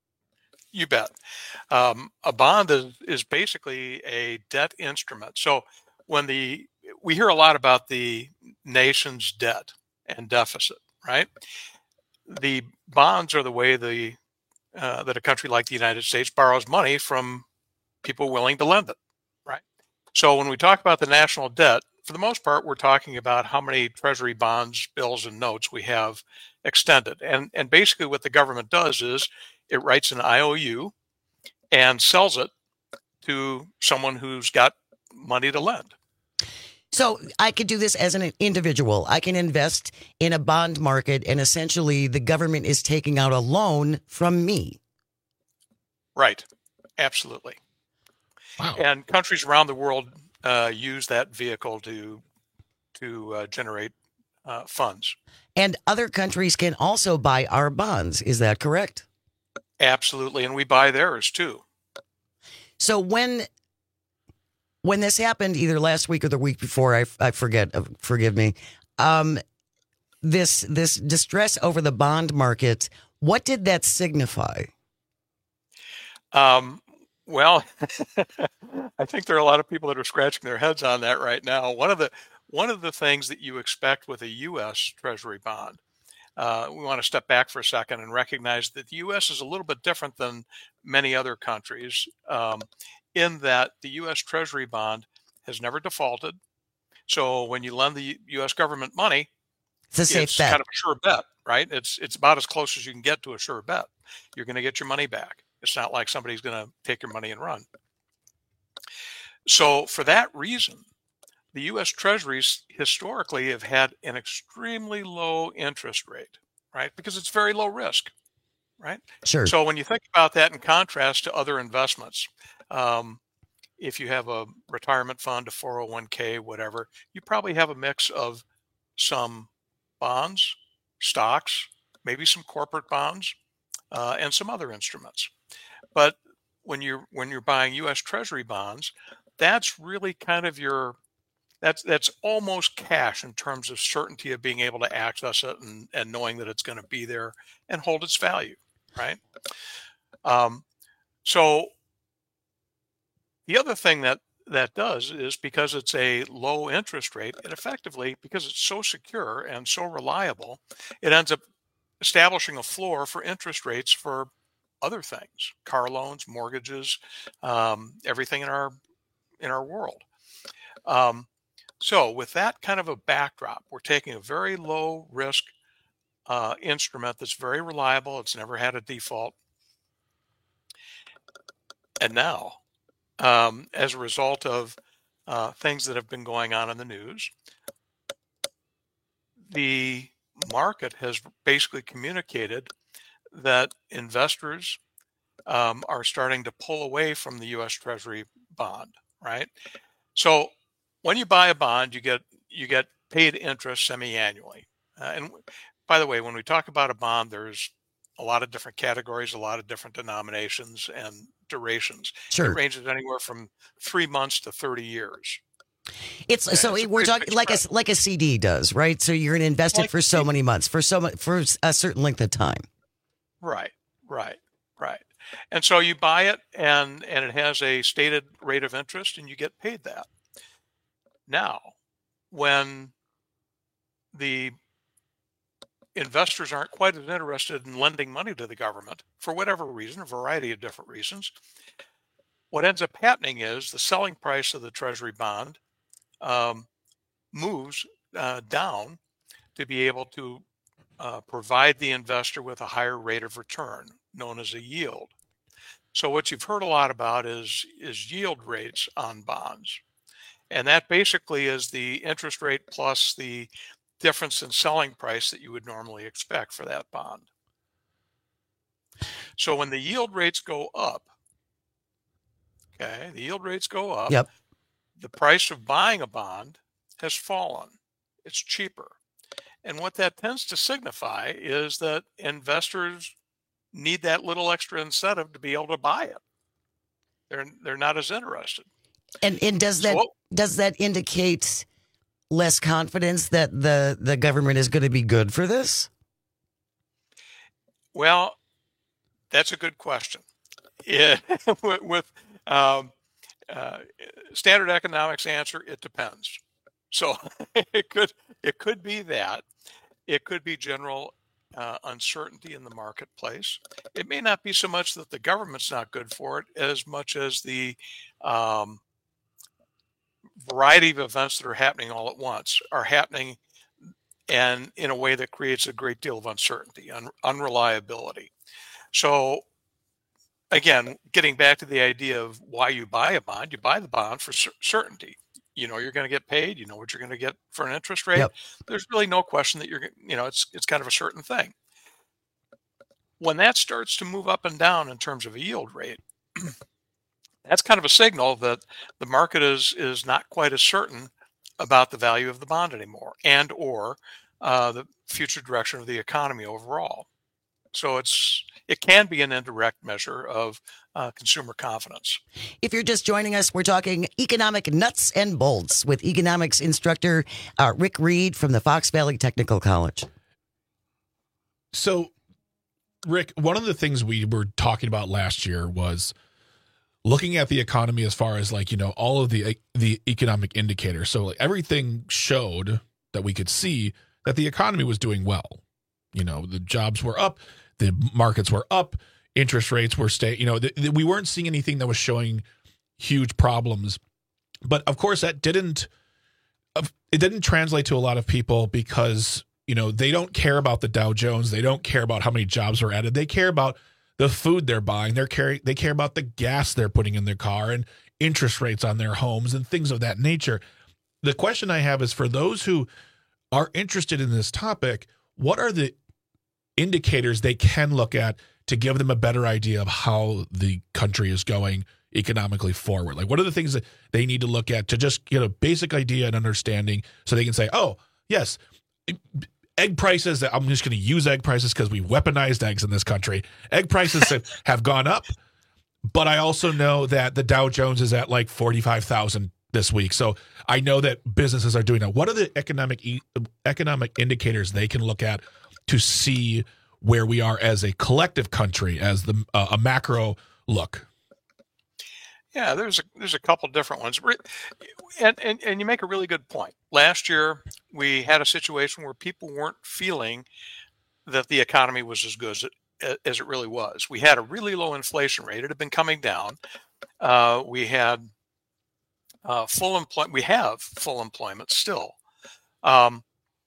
You bet. Um, a bond is, is basically a debt instrument. So when the we hear a lot about the nation's debt and deficit, right? The bonds are the way the uh, that a country like the United States borrows money from people willing to lend it, right? So when we talk about the national debt, for the most part, we're talking about how many treasury bonds, bills, and notes we have extended. And, and basically what the government does is it writes an I O U and sells it to someone who's got money to lend. So I could do this as an individual. I can invest in a bond market, and essentially the government is taking out a loan from me. Right. Absolutely. Wow. And countries around the world uh, use that vehicle to to uh, generate uh, funds. And other countries can also buy our bonds. Is that correct? Absolutely. And we buy theirs too. So when when this happened, either last week or the week before, I, I forget, uh, forgive me, um, this this distress over the bond market, what did that signify? Um, well, I think there are a lot of people that are scratching their heads on that right now. One of the one of the things that you expect with a U S Treasury bond, uh, we want to step back for a second and recognize that the U S is a little bit different than many other countries, um, in that the U S Treasury bond has never defaulted. So when you lend the U S government money, it's a safe it's bet. kind of a sure bet, right? It's it's about as close as you can get to a sure bet. You're going to get your money back. It's not like somebody's going to take your money and run. So for that reason, the U S Treasuries historically have had an extremely low interest rate, right? Because it's very low risk, right? Sure. So when you think about that in contrast to other investments, um, if you have a retirement fund, a four oh one k, whatever, you probably have a mix of some bonds, stocks, maybe some corporate bonds, uh, and some other instruments. But when you're when you're buying U S Treasury bonds, that's really kind of your that's that's almost cash in terms of certainty of being able to access it and, and knowing that it's going to be there and hold its value, right? Um, so the other thing that that does is because it's a low interest rate, it effectively, because it's so secure and so reliable, it ends up establishing a floor for interest rates for other things, car loans, mortgages, um, everything in our in our world. Um, so with that kind of a backdrop, we're taking a very low risk uh, instrument that's very reliable. It's never had a default. And now, um, as a result of uh, things that have been going on in the news, the market has basically communicated that investors um, are starting to pull away from the U S Treasury bond, right? So when you buy a bond, you get you get paid interest semi-annually. Uh, and by the way, when we talk about a bond, there's a lot of different categories, a lot of different denominations and durations. Sure. It ranges anywhere from three months to thirty years. It's Okay, so it's a we're pretty talking big like a spread. like a C D does, right? So you're going to invest it Like for a so C D. many months, for so much, for a certain length of time. Right, right, right. And so you buy it, and and it has a stated rate of interest, and you get paid that. Now, when the investors aren't quite as interested in lending money to the government for whatever reason, a variety of different reasons, what ends up happening is the selling price of the Treasury bond um, moves uh, down to be able to uh, provide the investor with a higher rate of return, known as a yield. So what you've heard a lot about is is yield rates on bonds. And that basically is the interest rate plus the difference in selling price that you would normally expect for that bond. So when the yield rates go up, okay, the yield rates go up, Yep. the price of buying a bond has fallen. It's cheaper. And what that tends to signify is that investors need that little extra incentive to be able to buy it. They're they're not as interested. And and does that So- does that indicate less confidence that the the government is going to be good for this? Well, that's a good question. Yeah, with, with um, uh, standard economics answer, it depends. So it could it could be that. It could be general uh, uncertainty in the marketplace. It may not be so much that the government's not good for it, as much as the um, variety of events that are happening all at once are happening, and in a way that creates a great deal of uncertainty, un- unreliability. So again, getting back to the idea of why you buy a bond, you buy the bond for cer- certainty. You know you're going to get paid. You know what you're going to get for an interest rate. Yep. There's really no question that you're, you know, it's it's kind of a certain thing. When that starts to move up and down in terms of a yield rate, that's kind of a signal that the market is is not quite as certain about the value of the bond anymore, and or uh, the future direction of the economy overall. So it's it can be an indirect measure of uh, consumer confidence. If you're just joining us, we're talking economic nuts and bolts with economics instructor uh, Rick Reed from the Fox Valley Technical College. So, Rick, one of the things we were talking about last year was looking at the economy as far as like, you know, all of the the economic indicators. So like everything showed that we could see that the economy was doing well. You know, the jobs were up, the markets were up, interest rates were staying, you know, th- th- we weren't seeing anything that was showing huge problems. But of course that didn't, it didn't translate to a lot of people because, you know, they don't care about the Dow Jones. They don't care about how many jobs are added. They care about the food they're buying. They're carry, they care about the gas they're putting in their car and interest rates on their homes and things of that nature. The question I have is for those who are interested in this topic, what are the indicators they can look at to give them a better idea of how the country is going economically forward? Like, what are the things that they need to look at to just get a basic idea and understanding so they can say, oh, yes, egg prices, I'm just going to use egg prices because we weaponized eggs in this country. Egg prices have, have gone up, but I also know that the Dow Jones is at like forty-five thousand this week. So I know that businesses are doing that. What are the economic economic indicators they can look at to see where we are as a collective country, as the uh, a macro look? Yeah, there's a there's a couple different ones, and, and and you make a really good point. Last year we had a situation where people weren't feeling that the economy was as good as it, as it really was. We had a really low inflation rate; it had been coming down. Uh, we had uh, full employment. We have full employment still. Um,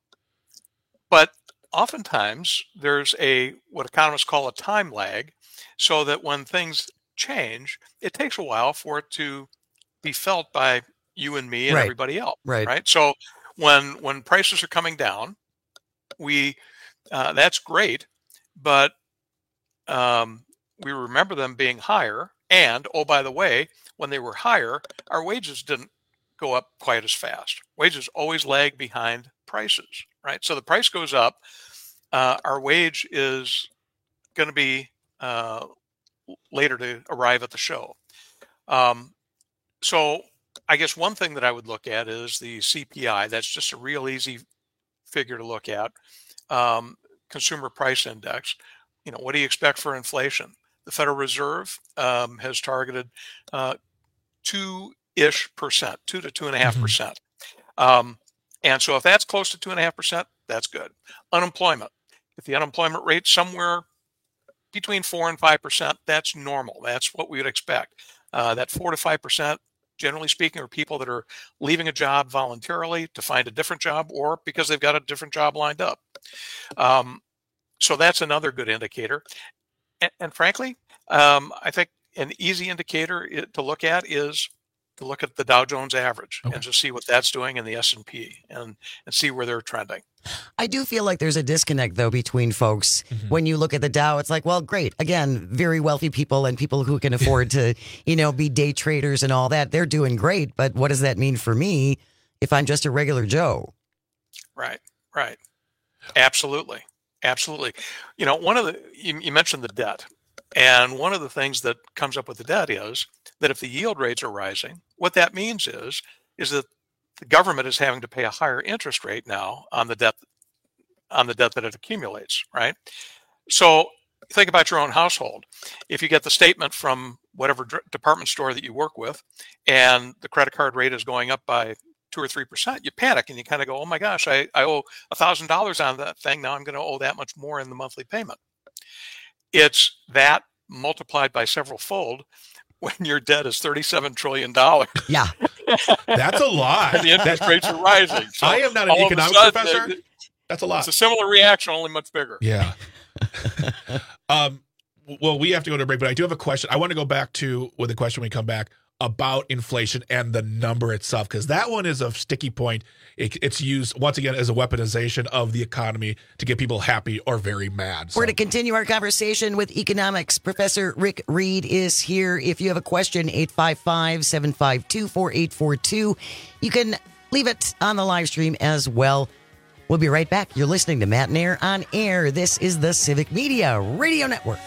but oftentimes there's a, what economists call a time lag, so that when things change, it takes a while for it to be felt by you and me and Right. everybody else. Right. Right. So when, when prices are coming down, we, uh, that's great, but, um, we remember them being higher. And, oh, by the way, when they were higher, our wages didn't go up quite as fast. Wages always lag behind prices, right? So the price goes up, uh, our wage is going to be uh, later to arrive at the show. Um, so I guess one thing that I would look at is the C P I. That's just a real easy figure to look at. Um, Consumer Price Index. You know, what do you expect for inflation? The Federal Reserve um, has targeted uh, two-ish percent, two to two and a half percent. Um, and so if that's close to two and a half percent, that's good. Unemployment. If the unemployment rate's somewhere between four and five percent, that's normal. That's what we would expect. Uh, that four to five percent, generally speaking, are people that are leaving a job voluntarily to find a different job or because they've got a different job lined up. Um, so that's another good indicator. And, and frankly, um, I think an easy indicator to look at is to look at the Dow Jones average okay. and just see what that's doing in the S and P and, and see where they're trending. I do feel like there's a disconnect, though, between folks. Mm-hmm. When you look at the Dow, it's like, well, great. Again, very wealthy people and people who can afford to, you know, be day traders and all that. They're doing great. But what does that mean for me if I'm just a regular Joe? Right, right. Absolutely. Absolutely. You know, one of the, you, you mentioned the debt. And one of the things that comes up with the debt is that if the yield rates are rising, what that means is, is that the government is having to pay a higher interest rate now on the debt, on the debt that it accumulates, right? So think about your own household. If you get the statement from whatever department store that you work with, and the credit card rate is going up by two or three percent, you panic and you kind of go, "Oh my gosh, I, I owe a thousand dollars on that thing. Now I'm going to owe that much more in the monthly payment." It's that multiplied by several fold when your debt is thirty-seven trillion dollars. Yeah. That's a lot. And the interest That's, rates are rising. So I am not an economics sudden, professor. It, That's a lot. It's a similar reaction, only much bigger. Yeah. um, well, we have to go to a break, but I do have a question. I want to go back to with a question when we come back about inflation and the number itself, because that one is a sticky point. It, it's used, once again, as a weaponization of the economy to get people happy or very mad. So. We're going to continue our conversation with economics. Professor Rick Reed is here. If you have a question, eight five five, seven five two, four eight four two. You can leave it on the live stream as well. We'll be right back. You're listening to Matt and Air on Air. This is the Civic Media Radio Network.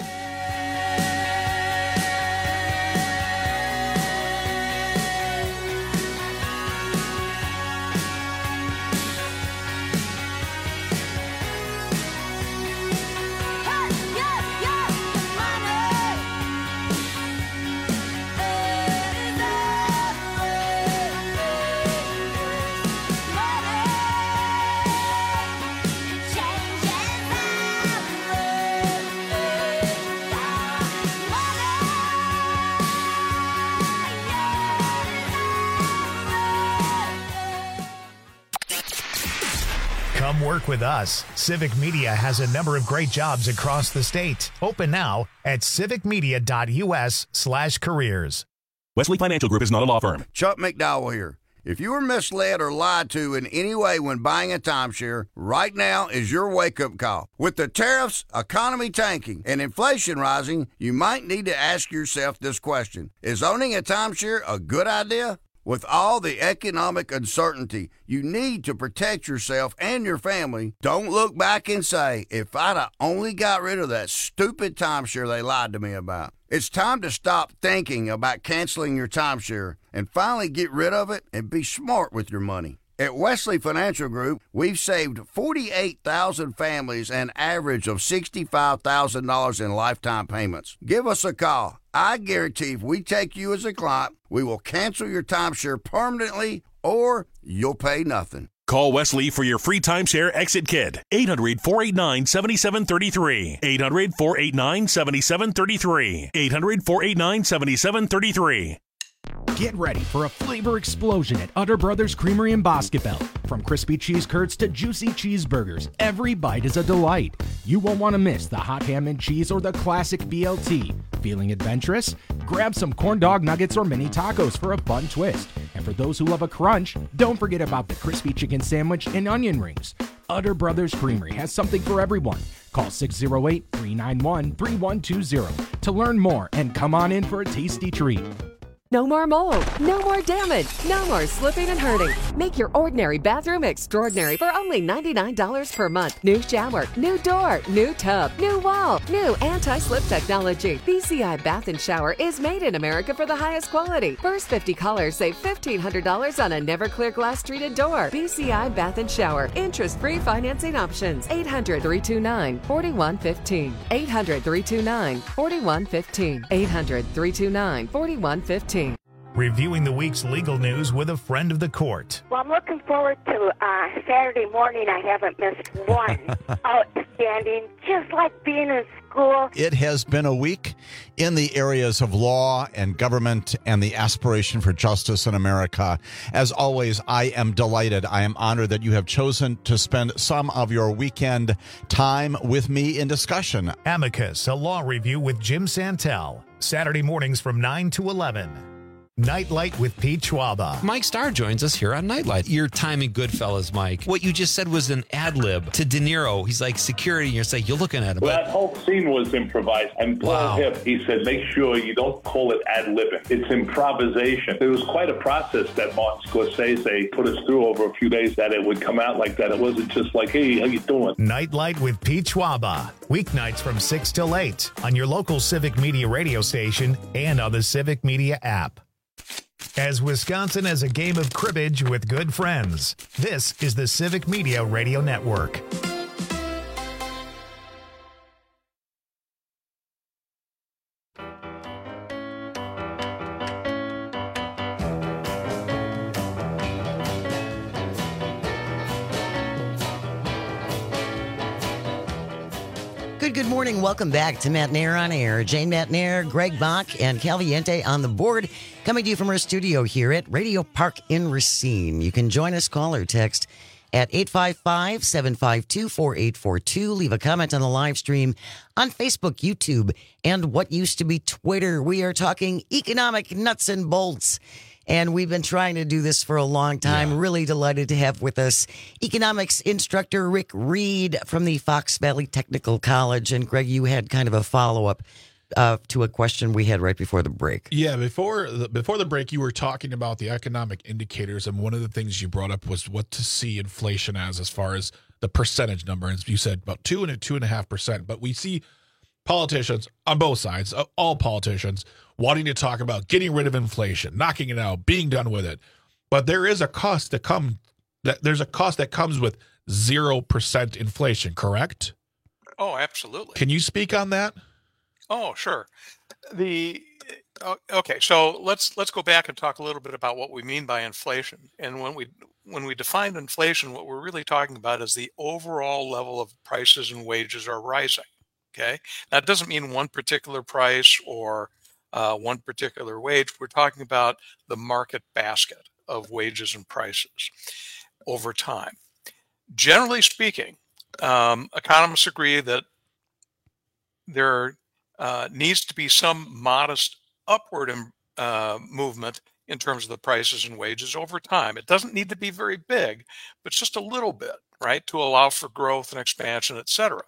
Come work with us. Civic Media has a number of great jobs across the state. Open now at civicmedia.us slash careers. Wesley Financial Group is not a law firm. Chuck McDowell here. If you were misled or lied to in any way when buying a timeshare, right now is your wake-up call. With the tariffs, economy tanking, and inflation rising, you might need to ask yourself this question. Is owning a timeshare a good idea? With all the economic uncertainty, you need to protect yourself and your family. Don't look back and say, if I'd have only got rid of that stupid timeshare they lied to me about. It's time to stop thinking about canceling your timeshare and finally get rid of it and be smart with your money. At Wesley Financial Group, we've saved forty-eight thousand families an average of sixty-five thousand dollars in lifetime payments. Give us a call. I guarantee if we take you as a client, we will cancel your timeshare permanently or you'll pay nothing. Call Wesley for your free timeshare exit kit. eight hundred, four eight nine, seven seven three three. eight hundred, four eight nine, seven seven three three. eight hundred, four eight nine, seven seven three three. Get ready for a flavor explosion at Utter Brothers Creamery in Boscobel. From crispy cheese curds to juicy cheeseburgers, every bite is a delight. You won't want to miss the hot ham and cheese or the classic B L T. Feeling adventurous? Grab some corn dog nuggets or mini tacos for a fun twist. And for those who love a crunch, don't forget about the crispy chicken sandwich and onion rings. Utter Brothers Creamery has something for everyone. Call six oh eight, three nine one, three one two zero to learn more and come on in for a tasty treat. No more mold, no more damage, no more slipping and hurting. Make your ordinary bathroom extraordinary for only ninety-nine dollars per month. New shower, new door, new tub, new wall, new anti-slip technology. B C I Bath and Shower is made in America for the highest quality. First fifty callers save fifteen hundred dollars on a never clear glass treated door. B C I Bath and Shower. Interest-free financing options. eight hundred, three two nine, four one one five. eight hundred, three two nine, four one one five. eight hundred, three two nine, four one one five. Reviewing the week's legal news with a friend of the court. Well, I'm looking forward to uh, Saturday morning. I haven't missed one. Outstanding, just like being in school. It has been a week in the areas of law and government and the aspiration for justice in America. As always, I am delighted. I am honored that you have chosen to spend some of your weekend time with me in discussion. Amicus, a law review with Jim Santel. Saturday mornings from nine to eleven. Nightlight with Pete Schwaba. Mike Starr joins us here on Nightlight. Your time in Goodfellas, Mike. What you just said was an ad lib to De Niro. He's like security, and you're saying you're looking at him. Well, that whole scene was improvised. And Paul Wow. Hip, he said, make sure you don't call it ad libbing. It's improvisation. It was quite a process that Martin Scorsese put us through over a few days that it would come out like that. It wasn't just like, hey, how you doing? Nightlight with Pete Schwaba. Weeknights from six till eight on your local Civic Media radio station and on the Civic Media app. As Wisconsin has a game of cribbage with good friends, this is the Civic Media Radio Network. Good, good morning. Welcome back to Matt Nair on Air. Jane Matt Nair, Greg Bach, and Caliente on the board. Coming to you from our studio here at Radio Park in Racine. You can join us, call or text at eight five five, seven five two, four eight four two. Leave a comment on the live stream on Facebook, YouTube, and what used to be Twitter. We are talking economic nuts and bolts. And we've been trying to do this for a long time. Yeah. Really delighted to have with us economics instructor Rick Reed from the Fox Valley Technical College. And Greg, you had kind of a follow-up uh, to a question we had right before the break. Yeah, before the, before the break, you were talking about the economic indicators, and one of the things you brought up was what to see inflation as, as far as the percentage number. And you said about two and a two and a half percent. But we see politicians on both sides, all politicians, wanting to talk about getting rid of inflation, knocking it out, being done with it. But there is a cost that come that there's a cost that comes with zero percent inflation, correct? Oh, absolutely. Can you speak on that? Oh, sure. The okay, so let's let's go back and talk a little bit about what we mean by inflation. And when we when we define inflation, what we're really talking about is the overall level of prices and wages are rising. Okay, that doesn't mean one particular price or uh, one particular wage. We're talking about the market basket of wages and prices over time. Generally speaking, um, economists agree that there uh, needs to be some modest upward uh, movement in terms of the prices and wages over time. It doesn't need to be very big, but just a little bit, right, to allow for growth and expansion, et cetera.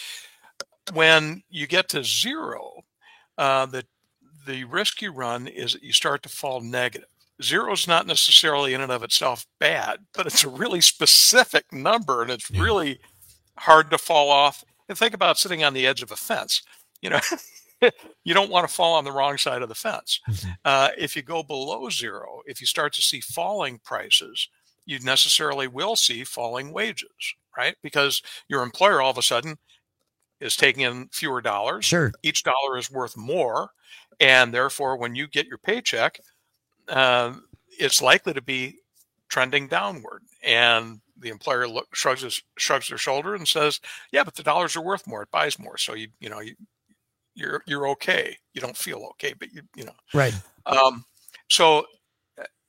When you get to zero, uh, the the risk you run is that you start to fall negative. Zero is not necessarily in and of itself bad, but it's a really specific number, and it's yeah. really hard to fall off. And think about sitting on the edge of a fence. You know, you don't want to fall on the wrong side of the fence. Mm-hmm. Uh, if you go below zero, if you start to see falling prices, you necessarily will see falling wages, right? Because your employer all of a sudden is taking in fewer dollars. Sure. Each dollar is worth more. And therefore, when you get your paycheck, uh, it's likely to be trending downward. And the employer look, shrugs, his, shrugs their shoulder and says, yeah, but the dollars are worth more. It buys more. So, you you know, you, you're you're okay. You don't feel okay, but you you know. Right. Um, so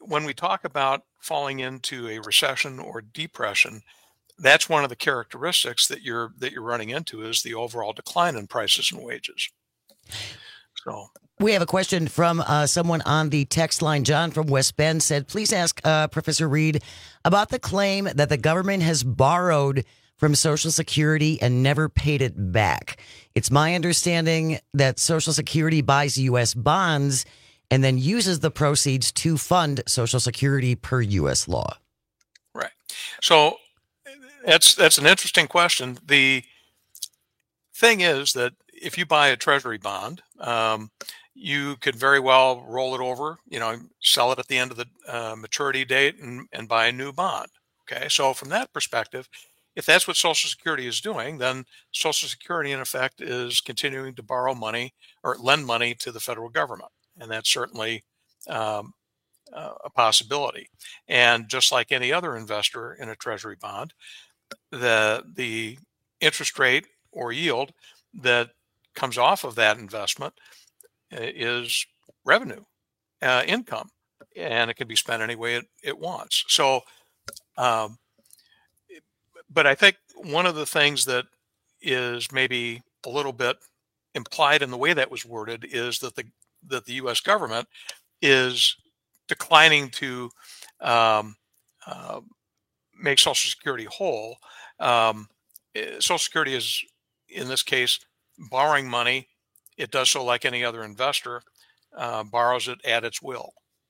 when we talk about falling into a recession or depression, that's one of the characteristics that you're that you're running into is the overall decline in prices and wages. So we have a question from uh, someone on the text line. John from West Bend said, please ask uh, Professor Reed about the claim that the government has borrowed from Social Security and never paid it back. It's my understanding that Social Security buys U S bonds and then uses the proceeds to fund Social Security per U S law. Right. So that's that's an interesting question. The thing is that if you buy a treasury bond, um, you could very well roll it over, you know, sell it at the end of the uh, maturity date and, and buy a new bond. Okay. So from that perspective, if that's what Social Security is doing, then Social Security, in effect, is continuing to borrow money or lend money to the federal government. And that's certainly um, uh, a possibility. And just like any other investor in a treasury bond, the the interest rate or yield that comes off of that investment is revenue, uh, income, and it can be spent any way it, it wants. So, um, but I think one of the things that is maybe a little bit implied in the way that was worded is that the that the U S government is declining to um, uh, make Social Security whole. Um, Social Security is, in this case, borrowing money. It does so like any other investor, uh, borrows it at its will.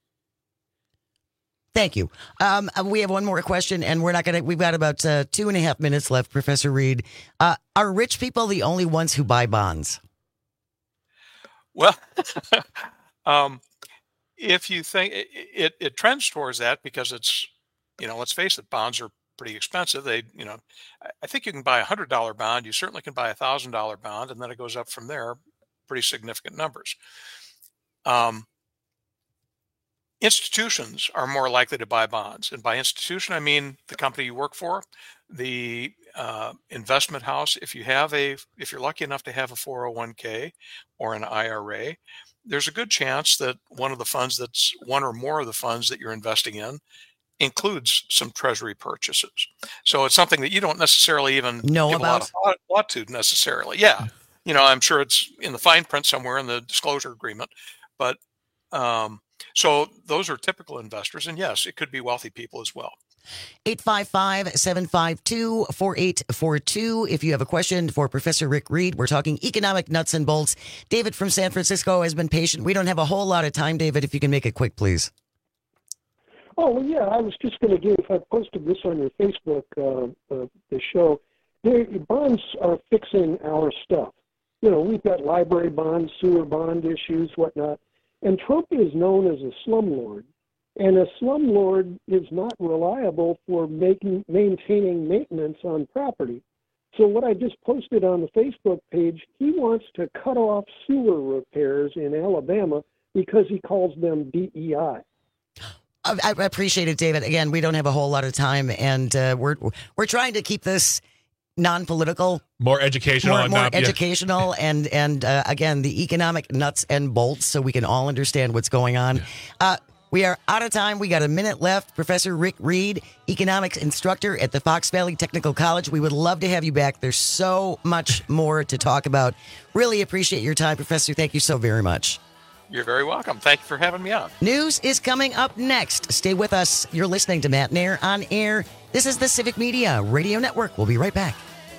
Thank you. Um, we have one more question, and we're not going to, we've got about uh, two and a half minutes left, Professor Reed. Uh, are rich people the only ones who buy bonds? Well, um, if you think it, it, it trends towards that because it's, you know, let's face it, bonds are pretty expensive. They, you know, I think you can buy a hundred dollar bond. You certainly can buy a thousand dollar bond, and then it goes up from there, pretty significant numbers. Um, institutions are more likely to buy bonds. And by institution, I mean the company you work for, the uh, investment house. If you have a, if you're lucky enough to have a four oh one k or an I R A, there's a good chance that one of the funds that's one or more of the funds that you're investing in includes some treasury purchases. So it's something that you don't necessarily even know give about. a lot of thought, thought to necessarily. Yeah. You know, I'm sure it's in the fine print somewhere in the disclosure agreement, but um, so those are typical investors. And yes, it could be wealthy people as well. eight five five, seven five two, four eight four two. If you have a question for Professor Rick Reed, we're talking economic nuts and bolts. David from San Francisco has been patient. We don't have a whole lot of time, David, if you can make it quick, please. Oh, well, yeah, I was just going to give, I posted this on your Facebook, uh, uh, the show. They, bonds are fixing our stuff. You know, we've got library bonds, sewer bond issues, whatnot. And Trump is known as a slumlord. And a slumlord is not reliable for making maintaining maintenance on property. So what I just posted on the Facebook page, he wants to cut off sewer repairs in Alabama because he calls them D E I. I appreciate it, David. Again, we don't have a whole lot of time, and uh, we're we're trying to keep this non-political, more educational, more, and more not, educational, yeah. and and uh, again, the economic nuts and bolts, so we can all understand what's going on. Uh, we are out of time. We got a minute left. Professor Rick Reed, economics instructor at the Fox Valley Technical College. We would love to have you back. There's so much more to talk about. Really appreciate your time, Professor. Thank you so very much. You're very welcome. Thank you for having me on. News is coming up next. Stay with us. You're listening to Matt Nair on Air. This is the Civic Media Radio Network. We'll be right back.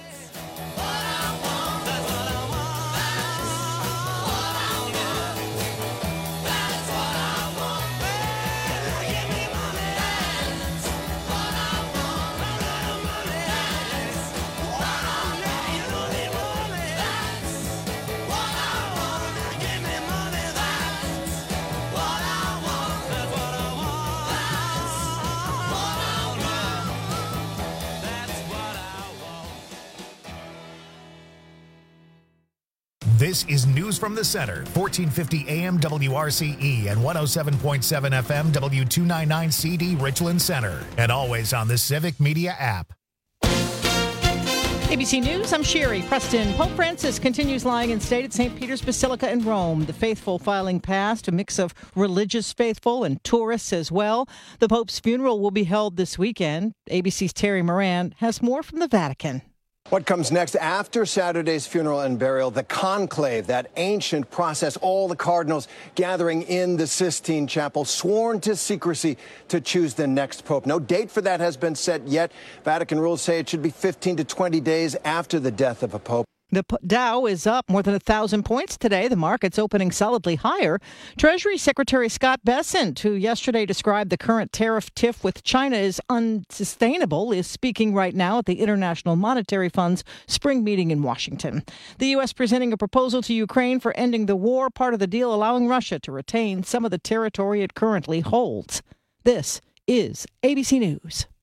This is News from the Center, fourteen fifty A M W R C E and one oh seven point seven F M W two ninety-nine C D Richland Center, and always on the Civic Media app. A B C News, I'm Sherry Preston. Pope Francis continues lying in state at Saint Peter's Basilica in Rome. The faithful filing past, a mix of religious faithful and tourists as well. The Pope's funeral will be held this weekend. A B C's Terry Moran has more from the Vatican. What comes next after Saturday's funeral and burial? The conclave, that ancient process, all the cardinals gathering in the Sistine Chapel, sworn to secrecy to choose the next pope. No date for that has been set yet. Vatican rules say it should be fifteen to twenty days after the death of a pope. The Dow is up more than a thousand points today. The market's opening solidly higher. Treasury Secretary Scott Bessent, who yesterday described the current tariff tiff with China as unsustainable, is speaking right now at the International Monetary Fund's spring meeting in Washington. The U S presenting a proposal to Ukraine for ending the war, part of the deal allowing Russia to retain some of the territory it currently holds. This is A B C News.